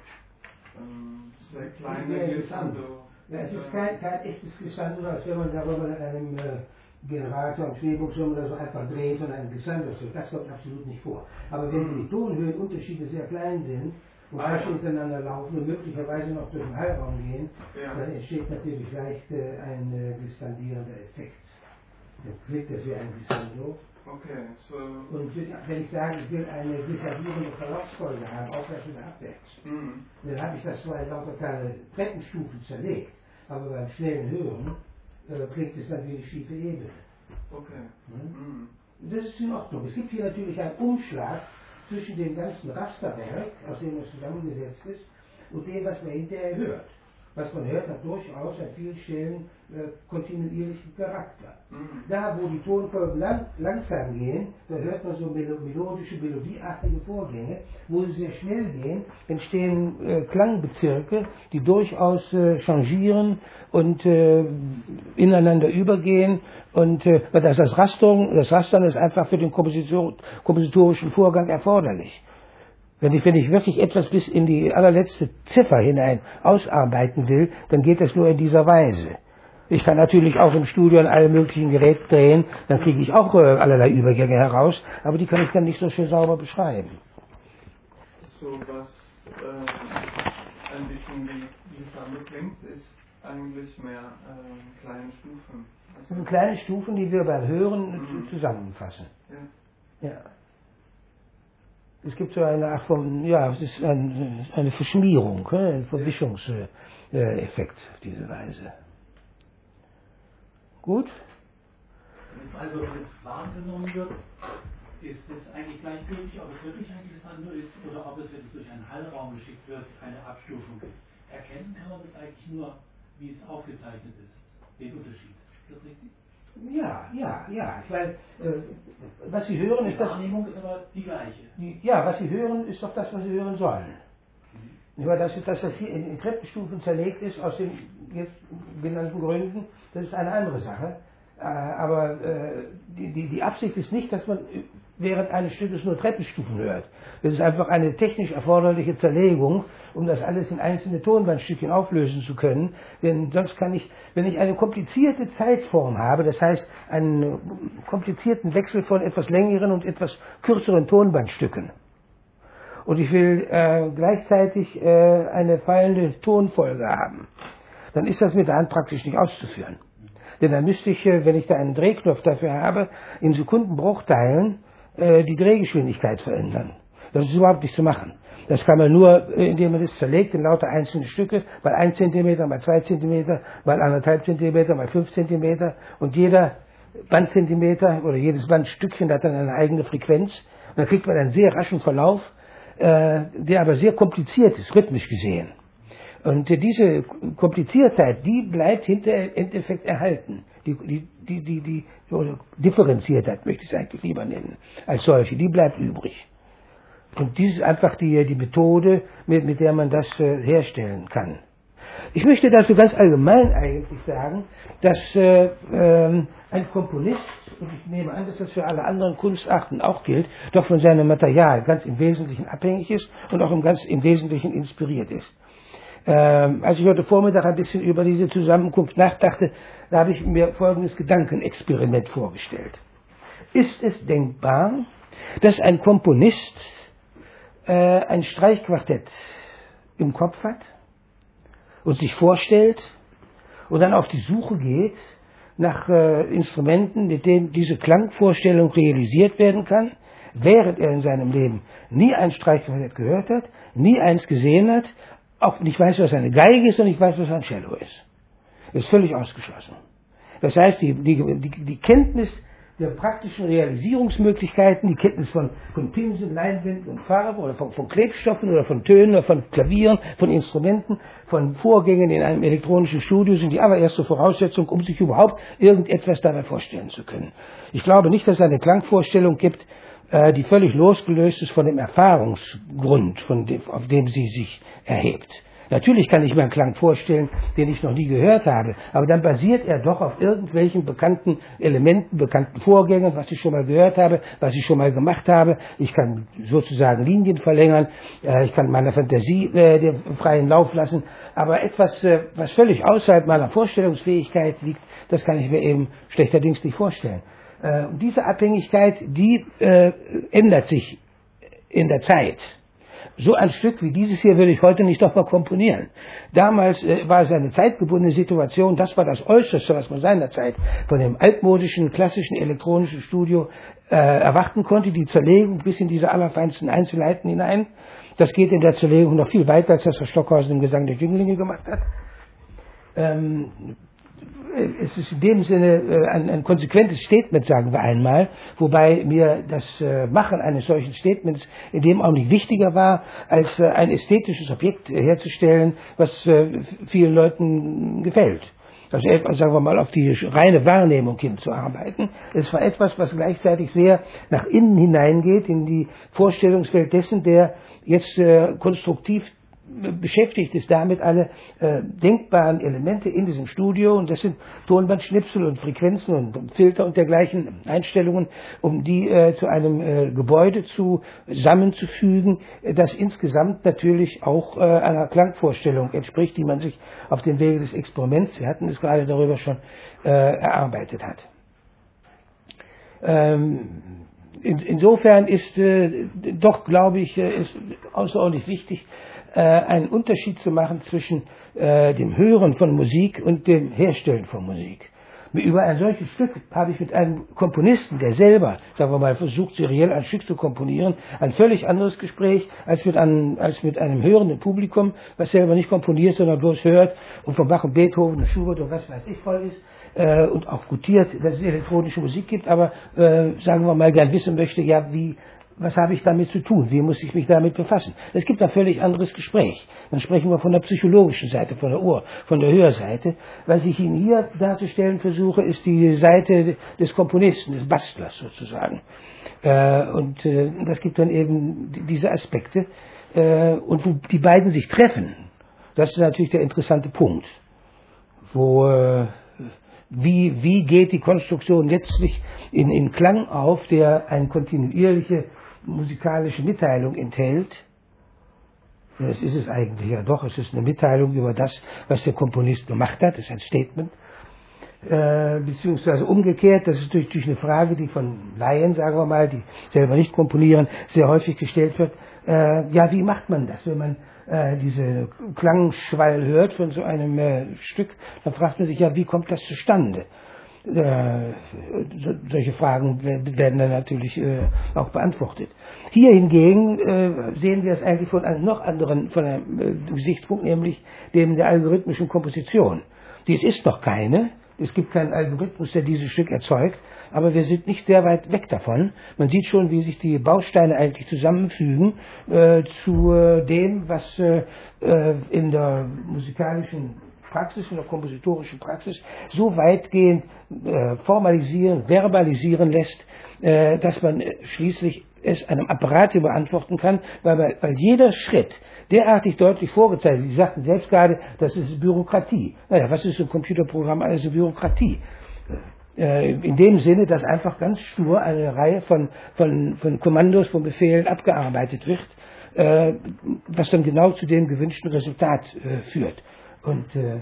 ähm, sehr kleine Glissando. Ja, es ist kein, kein echtes Glissando, als wenn man darüber mit einem äh, Generator und Schwebungsschirm oder so einfach dreht und ein Glissando steht. Das kommt absolut nicht vor. Aber wenn die Tonhöhenunterschiede sehr klein sind und ah, rasch ja. hintereinander laufen und möglicherweise noch durch den Hallraum gehen, Ja. dann entsteht natürlich leicht äh, ein äh, glissandierender Effekt. Dann klingt das wie ein Glissando. Okay, so. Und wenn ich sage, ich will eine glissandierende Verlaufsfolge haben, aufwärts oder abwärts, Mhm. dann habe ich das so in lauter kleine Treppenstufen zerlegt. Aber beim schnellen Hören äh, klingt es dann wie eine schiefe Ebene. Okay. Hm? Mhm. Das ist in Ordnung. Es gibt hier natürlich einen Umschlag zwischen dem ganzen Rasterwerk, aus dem es zusammengesetzt ist, und dem, was man hinterher hört. Was man hört, hat durchaus an vielen Stellen äh, kontinuierlichen Charakter. Mhm. Da, wo die Tonfolgen lang, langsam gehen, da hört man so melo melodische, melodieartige Vorgänge. Wo sie sehr schnell gehen, entstehen äh, Klangbezirke, die durchaus äh, changieren und äh, ineinander übergehen. Und äh, das, das, Rasterung, das Rastern ist einfach für den Kompositor, kompositorischen Vorgang erforderlich. Wenn ich, wenn ich wirklich etwas bis in die allerletzte Ziffer hinein ausarbeiten will, dann geht das nur in dieser Weise. Ich kann natürlich auch im Studio an allen möglichen Geräten drehen, dann kriege ich auch äh, allerlei Übergänge heraus, aber die kann ich dann nicht so schön sauber beschreiben. So was äh, ein bisschen wie Glissando klingt, ist eigentlich mehr äh, kleine Stufen. Also Das sind kleine Stufen, die wir beim Hören Mhm. zusammenfassen. Ja. Ja. Es gibt so eine Art von, ja, es ist ein, eine Verschmierung, ein Verwischungseffekt auf diese Weise. Gut? Wenn es also wenn es wahrgenommen wird, ist es eigentlich gleichgültig, ob es wirklich ein Glissando ist oder ob es, wenn es durch einen Hallraum geschickt wird, eine Abstufung ist. Erkennen kann man das eigentlich nur, wie es aufgezeichnet ist, den Unterschied. Ist das richtig? Ja, ja, ja. Weil, äh, was Sie hören, Die ist das. Wahrnehmung ist aber die gleiche. Die, ja, was Sie hören, ist doch das, was Sie hören sollen. Aber dass, dass das hier in, in Treppenstufen zerlegt ist, aus den jetzt genannten Gründen, das ist eine andere Sache. Äh, aber äh, die, die, die Absicht ist nicht, dass man während eines Stückes nur Treppenstufen hört. Das ist einfach eine technisch erforderliche Zerlegung, um das alles in einzelne Tonbandstückchen auflösen zu können. Denn sonst kann ich, wenn ich eine komplizierte Zeitform habe, das heißt einen komplizierten Wechsel von etwas längeren und etwas kürzeren Tonbandstücken, und ich will äh, gleichzeitig äh, eine fallende Tonfolge haben, dann ist das mit der Hand praktisch nicht auszuführen. Denn dann müsste ich, äh, wenn ich da einen Drehknopf dafür habe, in Sekundenbruchteilen äh, die Drehgeschwindigkeit verändern. Das ist überhaupt nicht zu machen. Das kann man nur, äh, indem man es zerlegt in lauter einzelne Stücke, mal ein Zentimeter, mal zwei Zentimeter, mal anderthalb Zentimeter, mal fünf Zentimeter, und jeder Bandzentimeter oder jedes Bandstückchen hat dann eine eigene Frequenz. Und dann kriegt man einen sehr raschen Verlauf, der aber sehr kompliziert ist, rhythmisch gesehen. Und diese Kompliziertheit, die bleibt hinterher im Endeffekt erhalten. Die, die, die, die, die oder Differenziertheit möchte ich es eigentlich lieber nennen, als solche, die bleibt übrig. Und dies ist einfach die, die Methode, mit, mit der man das äh, herstellen kann. Ich möchte dazu ganz allgemein eigentlich sagen, dass äh, äh, ein Komponist, und ich nehme an, dass das für alle anderen Kunstarten auch gilt, doch von seinem Material ganz im Wesentlichen abhängig ist und auch im ganz im Wesentlichen inspiriert ist. Ähm, als ich heute Vormittag ein bisschen über diese Zusammenkunft nachdachte, da habe ich mir folgendes Gedankenexperiment vorgestellt. Ist es denkbar, dass ein Komponist äh, ein Streichquartett im Kopf hat und sich vorstellt und dann auf die Suche geht nach äh, Instrumenten, mit denen diese Klangvorstellung realisiert werden kann, während er in seinem Leben nie ein Streichquartett gehört hat, nie eins gesehen hat, auch nicht weiß, was eine Geige ist und nicht weiß, was ein Cello ist. Das ist völlig ausgeschlossen. Das heißt, die, die, die, die Kenntnis der praktischen Realisierungsmöglichkeiten, die Kenntnis von, von Pinseln, Leinwänden und Farben oder von, von Klebstoffen oder von Tönen oder von Klavieren, von Instrumenten, von Vorgängen in einem elektronischen Studio sind die allererste Voraussetzung, um sich überhaupt irgendetwas dabei vorstellen zu können. Ich glaube nicht, dass es eine Klangvorstellung gibt, äh, die völlig losgelöst ist von dem Erfahrungsgrund, von dem, auf dem sie sich erhebt. Natürlich kann ich mir einen Klang vorstellen, den ich noch nie gehört habe, aber dann basiert er doch auf irgendwelchen bekannten Elementen, bekannten Vorgängen, was ich schon mal gehört habe, was ich schon mal gemacht habe. Ich kann sozusagen Linien verlängern, ich kann meiner Fantasie den freien Lauf lassen, aber etwas, was völlig außerhalb meiner Vorstellungsfähigkeit liegt, das kann ich mir eben schlechterdings nicht vorstellen. Und diese Abhängigkeit, die ändert sich in der Zeit. So ein Stück wie dieses hier würde ich heute nicht nochmal komponieren. Damals äh, war es eine zeitgebundene Situation, das war das Äußerste, was man seinerzeit von dem altmodischen, klassischen, elektronischen Studio äh, erwarten konnte, die Zerlegung bis in diese allerfeinsten Einzelheiten hinein. Das geht in der Zerlegung noch viel weiter, als das, was Stockhausen im Gesang der Jünglinge gemacht hat. Ähm, Es ist in dem Sinne äh, ein, ein konsequentes Statement, sagen wir einmal, wobei mir das äh, Machen eines solchen Statements in dem Augenblick wichtiger war, als äh, ein ästhetisches Objekt äh, herzustellen, was äh, vielen Leuten gefällt. Also etwas, sagen wir mal, auf die reine Wahrnehmung hinzuarbeiten. Es war etwas, was gleichzeitig sehr nach innen hineingeht, in die Vorstellungswelt dessen, der jetzt äh, konstruktiv beschäftigt ist, damit alle äh, denkbaren Elemente in diesem Studio, und das sind Tonbandschnipsel und Frequenzen und Filter und dergleichen Einstellungen, um die äh, zu einem äh, Gebäude zusammenzufügen, das insgesamt natürlich auch äh, einer Klangvorstellung entspricht, die man sich auf dem Wege des Experiments, wir hatten es gerade darüber schon, äh, erarbeitet hat. Ähm, in, insofern ist äh, doch, glaube ich, äh, ist außerordentlich wichtig, einen Unterschied zu machen zwischen äh, dem Hören von Musik und dem Herstellen von Musik. Über ein solches Stück habe ich mit einem Komponisten, der selber, sagen wir mal, versucht, seriell ein Stück zu komponieren, ein völlig anderes Gespräch als mit einem, als mit einem hörenden Publikum, was selber nicht komponiert, sondern bloß hört und von Bach und Beethoven und Schubert und was weiß ich voll ist äh, und auch gutiert, dass es elektronische Musik gibt, aber äh, sagen wir mal, gern wissen möchte, ja, wie was habe ich damit zu tun? Wie muss ich mich damit befassen? Es gibt ein völlig anderes Gespräch. Dann sprechen wir von der psychologischen Seite, von der Ohr, von der Hörseite. Was ich Ihnen hier darzustellen versuche, ist die Seite des Komponisten, des Bastlers sozusagen. Und das gibt dann eben diese Aspekte. äh, und wo die beiden sich treffen. Das ist natürlich der interessante Punkt, wo äh, wie, wie geht die Konstruktion letztlich in, in Klang auf, der eine kontinuierliche musikalische Mitteilung enthält. Das ist es eigentlich ja doch, es ist eine Mitteilung über das, was der Komponist gemacht hat, das ist ein Statement. Äh, beziehungsweise umgekehrt, das ist durch, durch eine Frage, die von Laien, sagen wir mal, die selber nicht komponieren, sehr häufig gestellt wird. Äh, ja, wie macht man das, wenn man äh, diese Klangschwall hört von so einem äh, Stück, dann fragt man sich ja, wie kommt das zustande? Äh, so, solche Fragen werden dann natürlich äh, auch beantwortet. Hier hingegen äh, sehen wir es eigentlich von einem noch anderen von einem äh, Gesichtspunkt, nämlich dem der algorithmischen Komposition. Dies ist noch keine. Es gibt keinen Algorithmus, der dieses Stück erzeugt, aber wir sind nicht sehr weit weg davon. Man sieht schon, wie sich die Bausteine eigentlich zusammenfügen äh, zu äh, dem, was äh, in der musikalischen Praxis, in der kompositorischen Praxis so weitgehend äh, formalisieren, verbalisieren lässt, äh, dass man schließlich es einem Apparat hier beantworten kann, weil, weil jeder Schritt derartig deutlich vorgezeigt ist. Sie sagten selbst gerade, das ist Bürokratie. Naja, was ist ein Computerprogramm? Also Bürokratie. Äh, in dem Sinne, dass einfach ganz stur eine Reihe von, von, von Kommandos, von Befehlen abgearbeitet wird, äh, was dann genau zu dem gewünschten Resultat äh, führt. Und äh,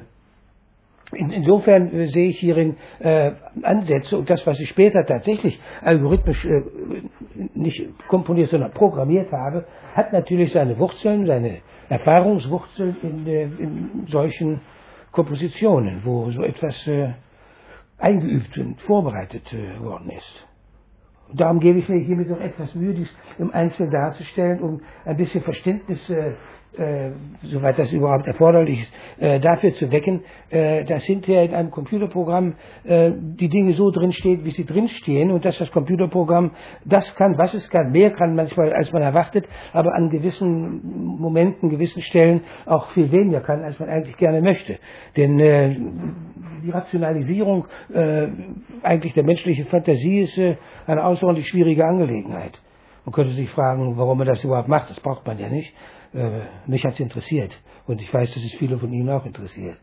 in, insofern äh, sehe ich hierin äh, Ansätze und das, was ich später tatsächlich algorithmisch äh, nicht komponiert, sondern programmiert habe, hat natürlich seine Wurzeln, seine Erfahrungswurzeln in, äh, in solchen Kompositionen, wo so etwas äh, eingeübt und vorbereitet äh, worden ist. Und darum gebe ich mir hiermit noch etwas Mühe, dies im Einzelnen darzustellen, um ein bisschen Verständnis äh, Äh, soweit das überhaupt erforderlich ist, äh, dafür zu wecken, äh, dass hinterher in einem Computerprogramm äh, die Dinge so drinstehen, wie sie drinstehen und dass das Computerprogramm das kann, was es kann, mehr kann manchmal, als man erwartet, aber an gewissen Momenten, gewissen Stellen auch viel weniger kann, als man eigentlich gerne möchte. Denn äh, die Rationalisierung äh, eigentlich der menschlichen Fantasie ist äh, eine außerordentlich schwierige Angelegenheit. Man könnte sich fragen, warum man das überhaupt macht, das braucht man ja nicht. Äh, mich hat es interessiert und ich weiß, dass es viele von Ihnen auch interessiert.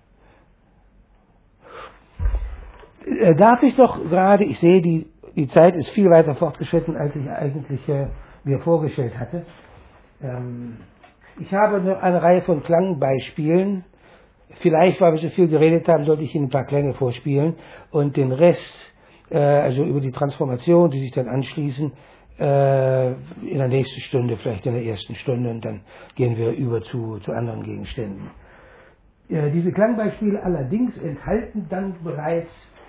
Äh, darf ich doch gerade, ich sehe, die, die Zeit ist viel weiter fortgeschritten, als ich eigentlich äh, mir vorgestellt hatte. Ähm, ich habe noch eine Reihe von Klangbeispielen. Vielleicht, weil wir so viel geredet haben, sollte ich Ihnen ein paar Klänge vorspielen und den Rest, äh, also über die Transformation, die sich dann anschließen, in der nächsten Stunde, vielleicht in der ersten Stunde, und dann gehen wir über zu, zu anderen Gegenständen. Ja, diese Klangbeispiele allerdings enthalten dann bereits,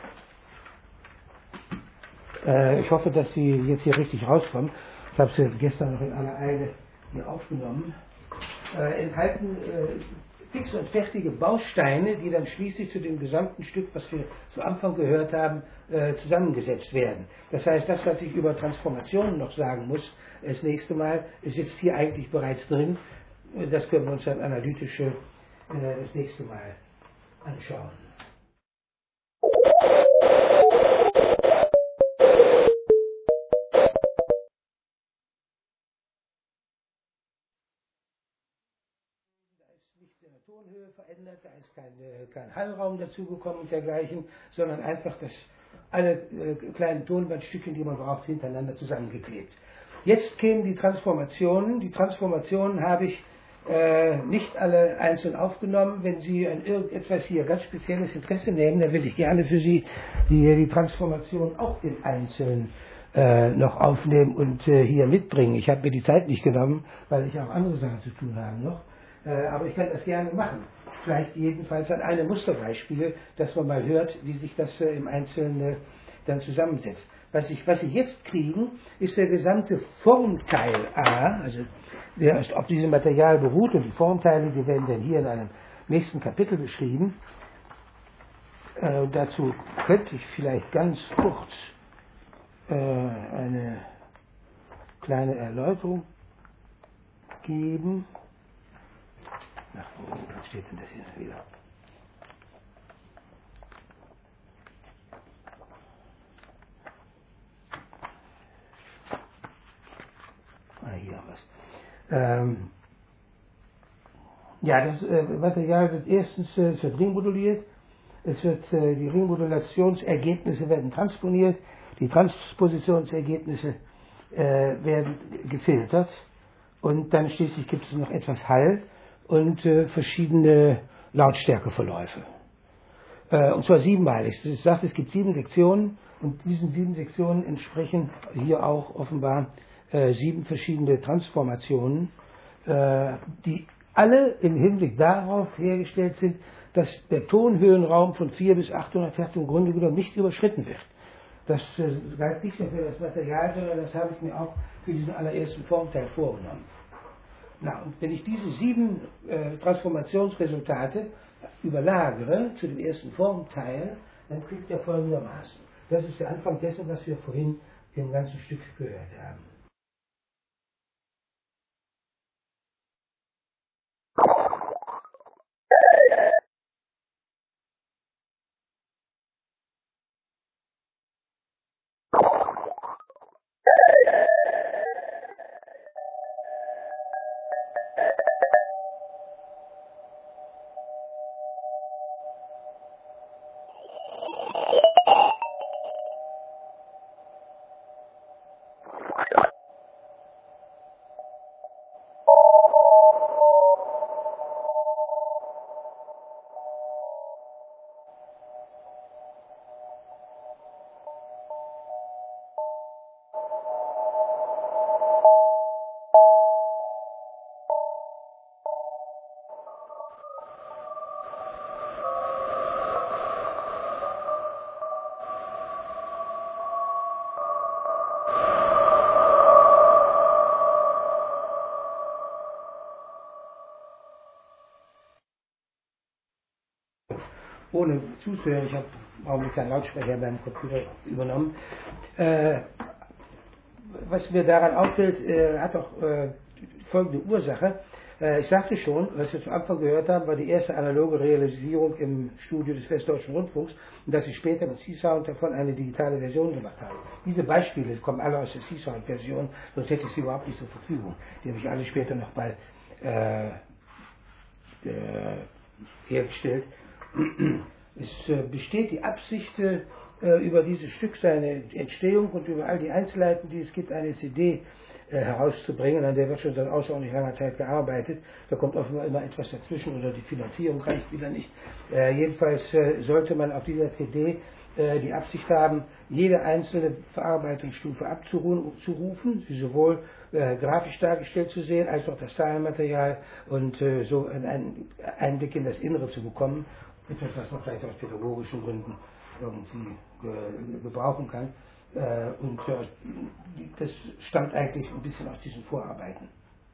äh, ich hoffe, dass sie jetzt hier richtig rauskommen, ich habe sie gestern noch in aller Eile hier aufgenommen, äh, enthalten äh, fix und fertige Bausteine, die dann schließlich zu dem gesamten Stück, was wir zu Anfang gehört haben, äh, zusammengesetzt werden. Das heißt, das, was ich über Transformationen noch sagen muss, das nächste Mal, ist jetzt hier eigentlich bereits drin. Das können wir uns dann analytisch äh, das nächste Mal anschauen. Tonhöhe verändert, da ist kein, kein Hallraum dazugekommen und dergleichen, sondern einfach das, alle äh, kleinen Tonbandstückchen, die man braucht, hintereinander zusammengeklebt. Jetzt kämen die Transformationen. Die Transformationen habe ich äh, nicht alle einzeln aufgenommen. Wenn Sie an irgendetwas hier ganz spezielles Interesse nehmen, dann will ich gerne für Sie die, die Transformation auch in Einzelnen äh, noch aufnehmen und äh, hier mitbringen. Ich habe mir die Zeit nicht genommen, weil ich auch andere Sachen zu tun habe noch. Aber ich kann das gerne machen. Vielleicht jedenfalls an einem Musterbeispiel, dass man mal hört, wie sich das im Einzelnen dann zusammensetzt. Was, ich, was Sie jetzt kriegen, ist der gesamte Formteil A, also der auf diesem Material beruht, und die Formteile, die werden dann hier in einem nächsten Kapitel beschrieben. Äh, dazu könnte ich vielleicht ganz kurz äh, eine kleine Erläuterung geben. Ach, wo steht denn das hier wieder? Ah, hier haben wir es. Ähm, ja, das äh, Material wird erstens äh, es wird ringmoduliert, es wird, äh, die Ringmodulationsergebnisse werden transponiert, die Transpositionsergebnisse äh, werden gefiltert und dann schließlich gibt es noch etwas Hall und äh, verschiedene Lautstärkeverläufe. Äh, und zwar siebenmalig. Das sagt, es gibt sieben Sektionen und diesen sieben Sektionen entsprechen hier auch offenbar äh, sieben verschiedene Transformationen, äh, die alle im Hinblick darauf hergestellt sind, dass der Tonhöhenraum von vierhundert bis achthundert Hertz im Grunde genommen nicht überschritten wird. Das äh, galt nicht nur für das Material, sondern das habe ich mir auch für diesen allerersten Formteil vorgenommen. Na, und wenn ich diese sieben äh, Transformationsresultate überlagere zu dem ersten Formteil, dann klingt er folgendermaßen. Das ist der Anfang dessen, was wir vorhin im ganzen Stück gehört haben. Ohne zuzuhören, ich habe auch mit keinen Lautsprecher beim Computer übernommen. Äh, was mir daran auffällt, äh, hat auch äh, folgende Ursache. Äh, ich sagte schon, was wir zu Anfang gehört haben, war die erste analoge Realisierung im Studio des Westdeutschen Rundfunks und dass sie später mit C-Sound davon eine digitale Version gemacht haben. Diese Beispiele kommen alle aus der C-Sound-Version, sonst hätte ich sie überhaupt nicht zur Verfügung. Die habe ich alle später noch mal äh, äh, hergestellt. Es äh, besteht die Absicht, äh, über dieses Stück, seine Entstehung und über all die Einzelheiten, die es gibt, eine C D äh, herauszubringen, an der wird schon seit außerordentlich langer Zeit gearbeitet. Da kommt offenbar immer etwas dazwischen oder die Finanzierung reicht wieder nicht. Äh, jedenfalls äh, sollte man auf dieser C D äh, die Absicht haben, jede einzelne Verarbeitungsstufe abzurufen, sie sowohl äh, grafisch dargestellt zu sehen, als auch das Zahlenmaterial und äh, so einen Einblick in das Innere zu bekommen. Etwas, was man vielleicht aus pädagogischen Gründen irgendwie ge gebrauchen kann. Äh, und äh, das stammt eigentlich ein bisschen aus diesen Vorarbeiten.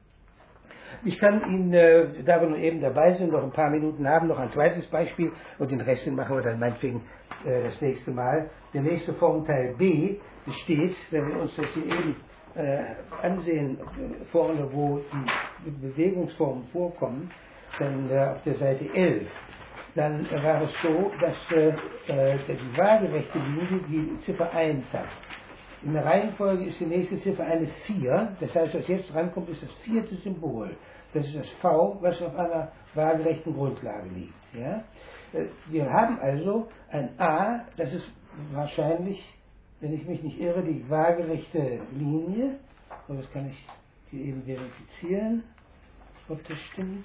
Ich kann Ihnen, äh, da wir nun eben dabei sind, noch ein paar Minuten haben, noch ein zweites Beispiel und den Rest den machen wir dann meinetwegen äh, das nächste Mal. Der nächste Formteil B besteht, wenn wir uns das hier eben äh, ansehen, vorne, wo die Bewegungsformen vorkommen, dann äh, auf der Seite elf. Dann war es so, dass äh, die waagerechte Linie die Ziffer eins hat. In der Reihenfolge ist die nächste Ziffer eine vier, das heißt, was jetzt rankommt, ist das vierte Symbol. Das ist das V, was auf einer waagerechten Grundlage liegt. Ja? Wir haben also ein A, das ist wahrscheinlich, wenn ich mich nicht irre, die waagerechte Linie. Und das kann ich hier eben verifizieren, ob das stimmt.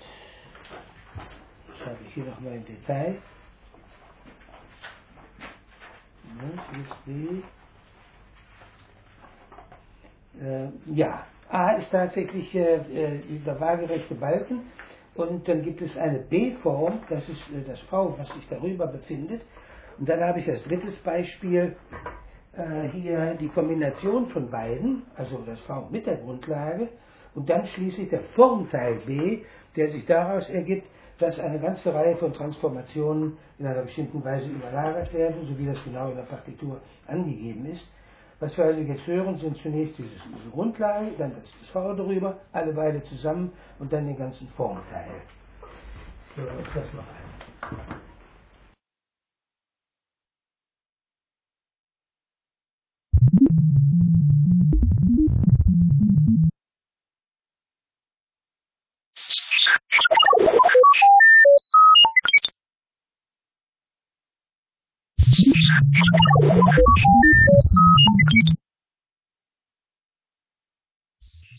Das habe ich hier nochmal im Detail. U S B. Äh, ja, A ist tatsächlich äh, dieser waagerechte Balken und dann gibt es eine B-Form, das ist äh, das V, was sich darüber befindet. Und dann habe ich als drittes Beispiel äh, hier die Kombination von beiden, also das V mit der Grundlage und dann schließlich der Formteil B, der sich daraus ergibt, dass eine ganze Reihe von Transformationen in einer bestimmten Weise überlagert werden, so wie das genau in der Partitur angegeben ist. Was wir also jetzt hören, sind zunächst diese, diese Grundlage, dann das V darüber, alle beide zusammen und dann den ganzen Formteil. So, ist das noch ein.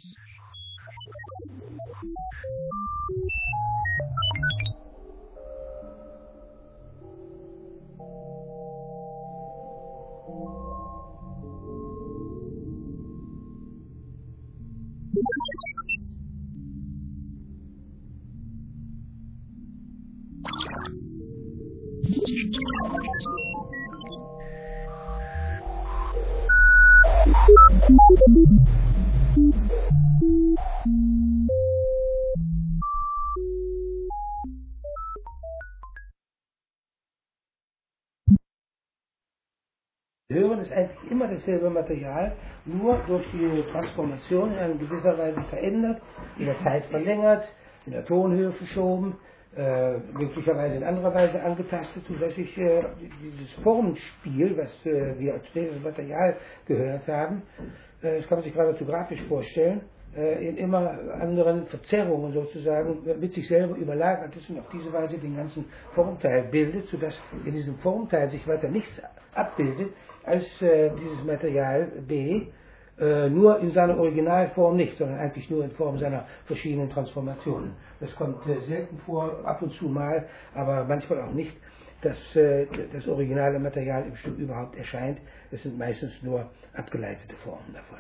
Hören ist eigentlich immer dasselbe Material, nur durch die Transformation in gewisser Weise verändert, in der Zeit verlängert, in der Tonhöhe verschoben, äh, möglicherweise in anderer Weise angetastet, sodass sich äh, dieses Formspiel, was äh, wir als späteres Material gehört haben, äh, das kann man sich geradezu grafisch vorstellen, äh, in immer anderen Verzerrungen sozusagen mit sich selber überlagert ist und auf diese Weise den ganzen Formteil bildet, sodass in diesem Formteil sich weiter nichts abbildet, als äh, dieses Material B, äh, nur in seiner Originalform nicht, sondern eigentlich nur in Form seiner verschiedenen Transformationen. Das kommt äh, selten vor, ab und zu mal, aber manchmal auch nicht, dass äh, das originale Material im Stück überhaupt erscheint. Es sind meistens nur abgeleitete Formen davon.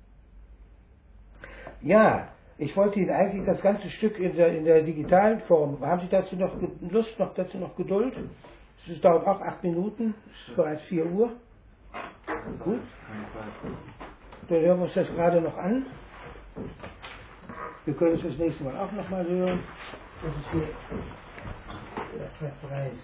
Ja, ich wollte Ihnen eigentlich das ganze Stück in der, in der digitalen Form, haben Sie dazu noch Lust, noch dazu noch Geduld? Es dauert auch acht Minuten, es ist bereits vier Uhr. Gut. Dann hören wir uns das gerade noch an. Wir können es das nächste Mal auch noch mal hören. Das ist hier etwa dreißig.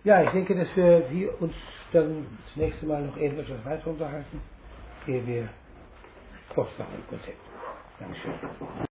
Ja, ich denke, dass wir, wir uns dann das nächste Mal noch etwas weiter unterhalten, ehe wir fortfahren im Konzept. Dankeschön.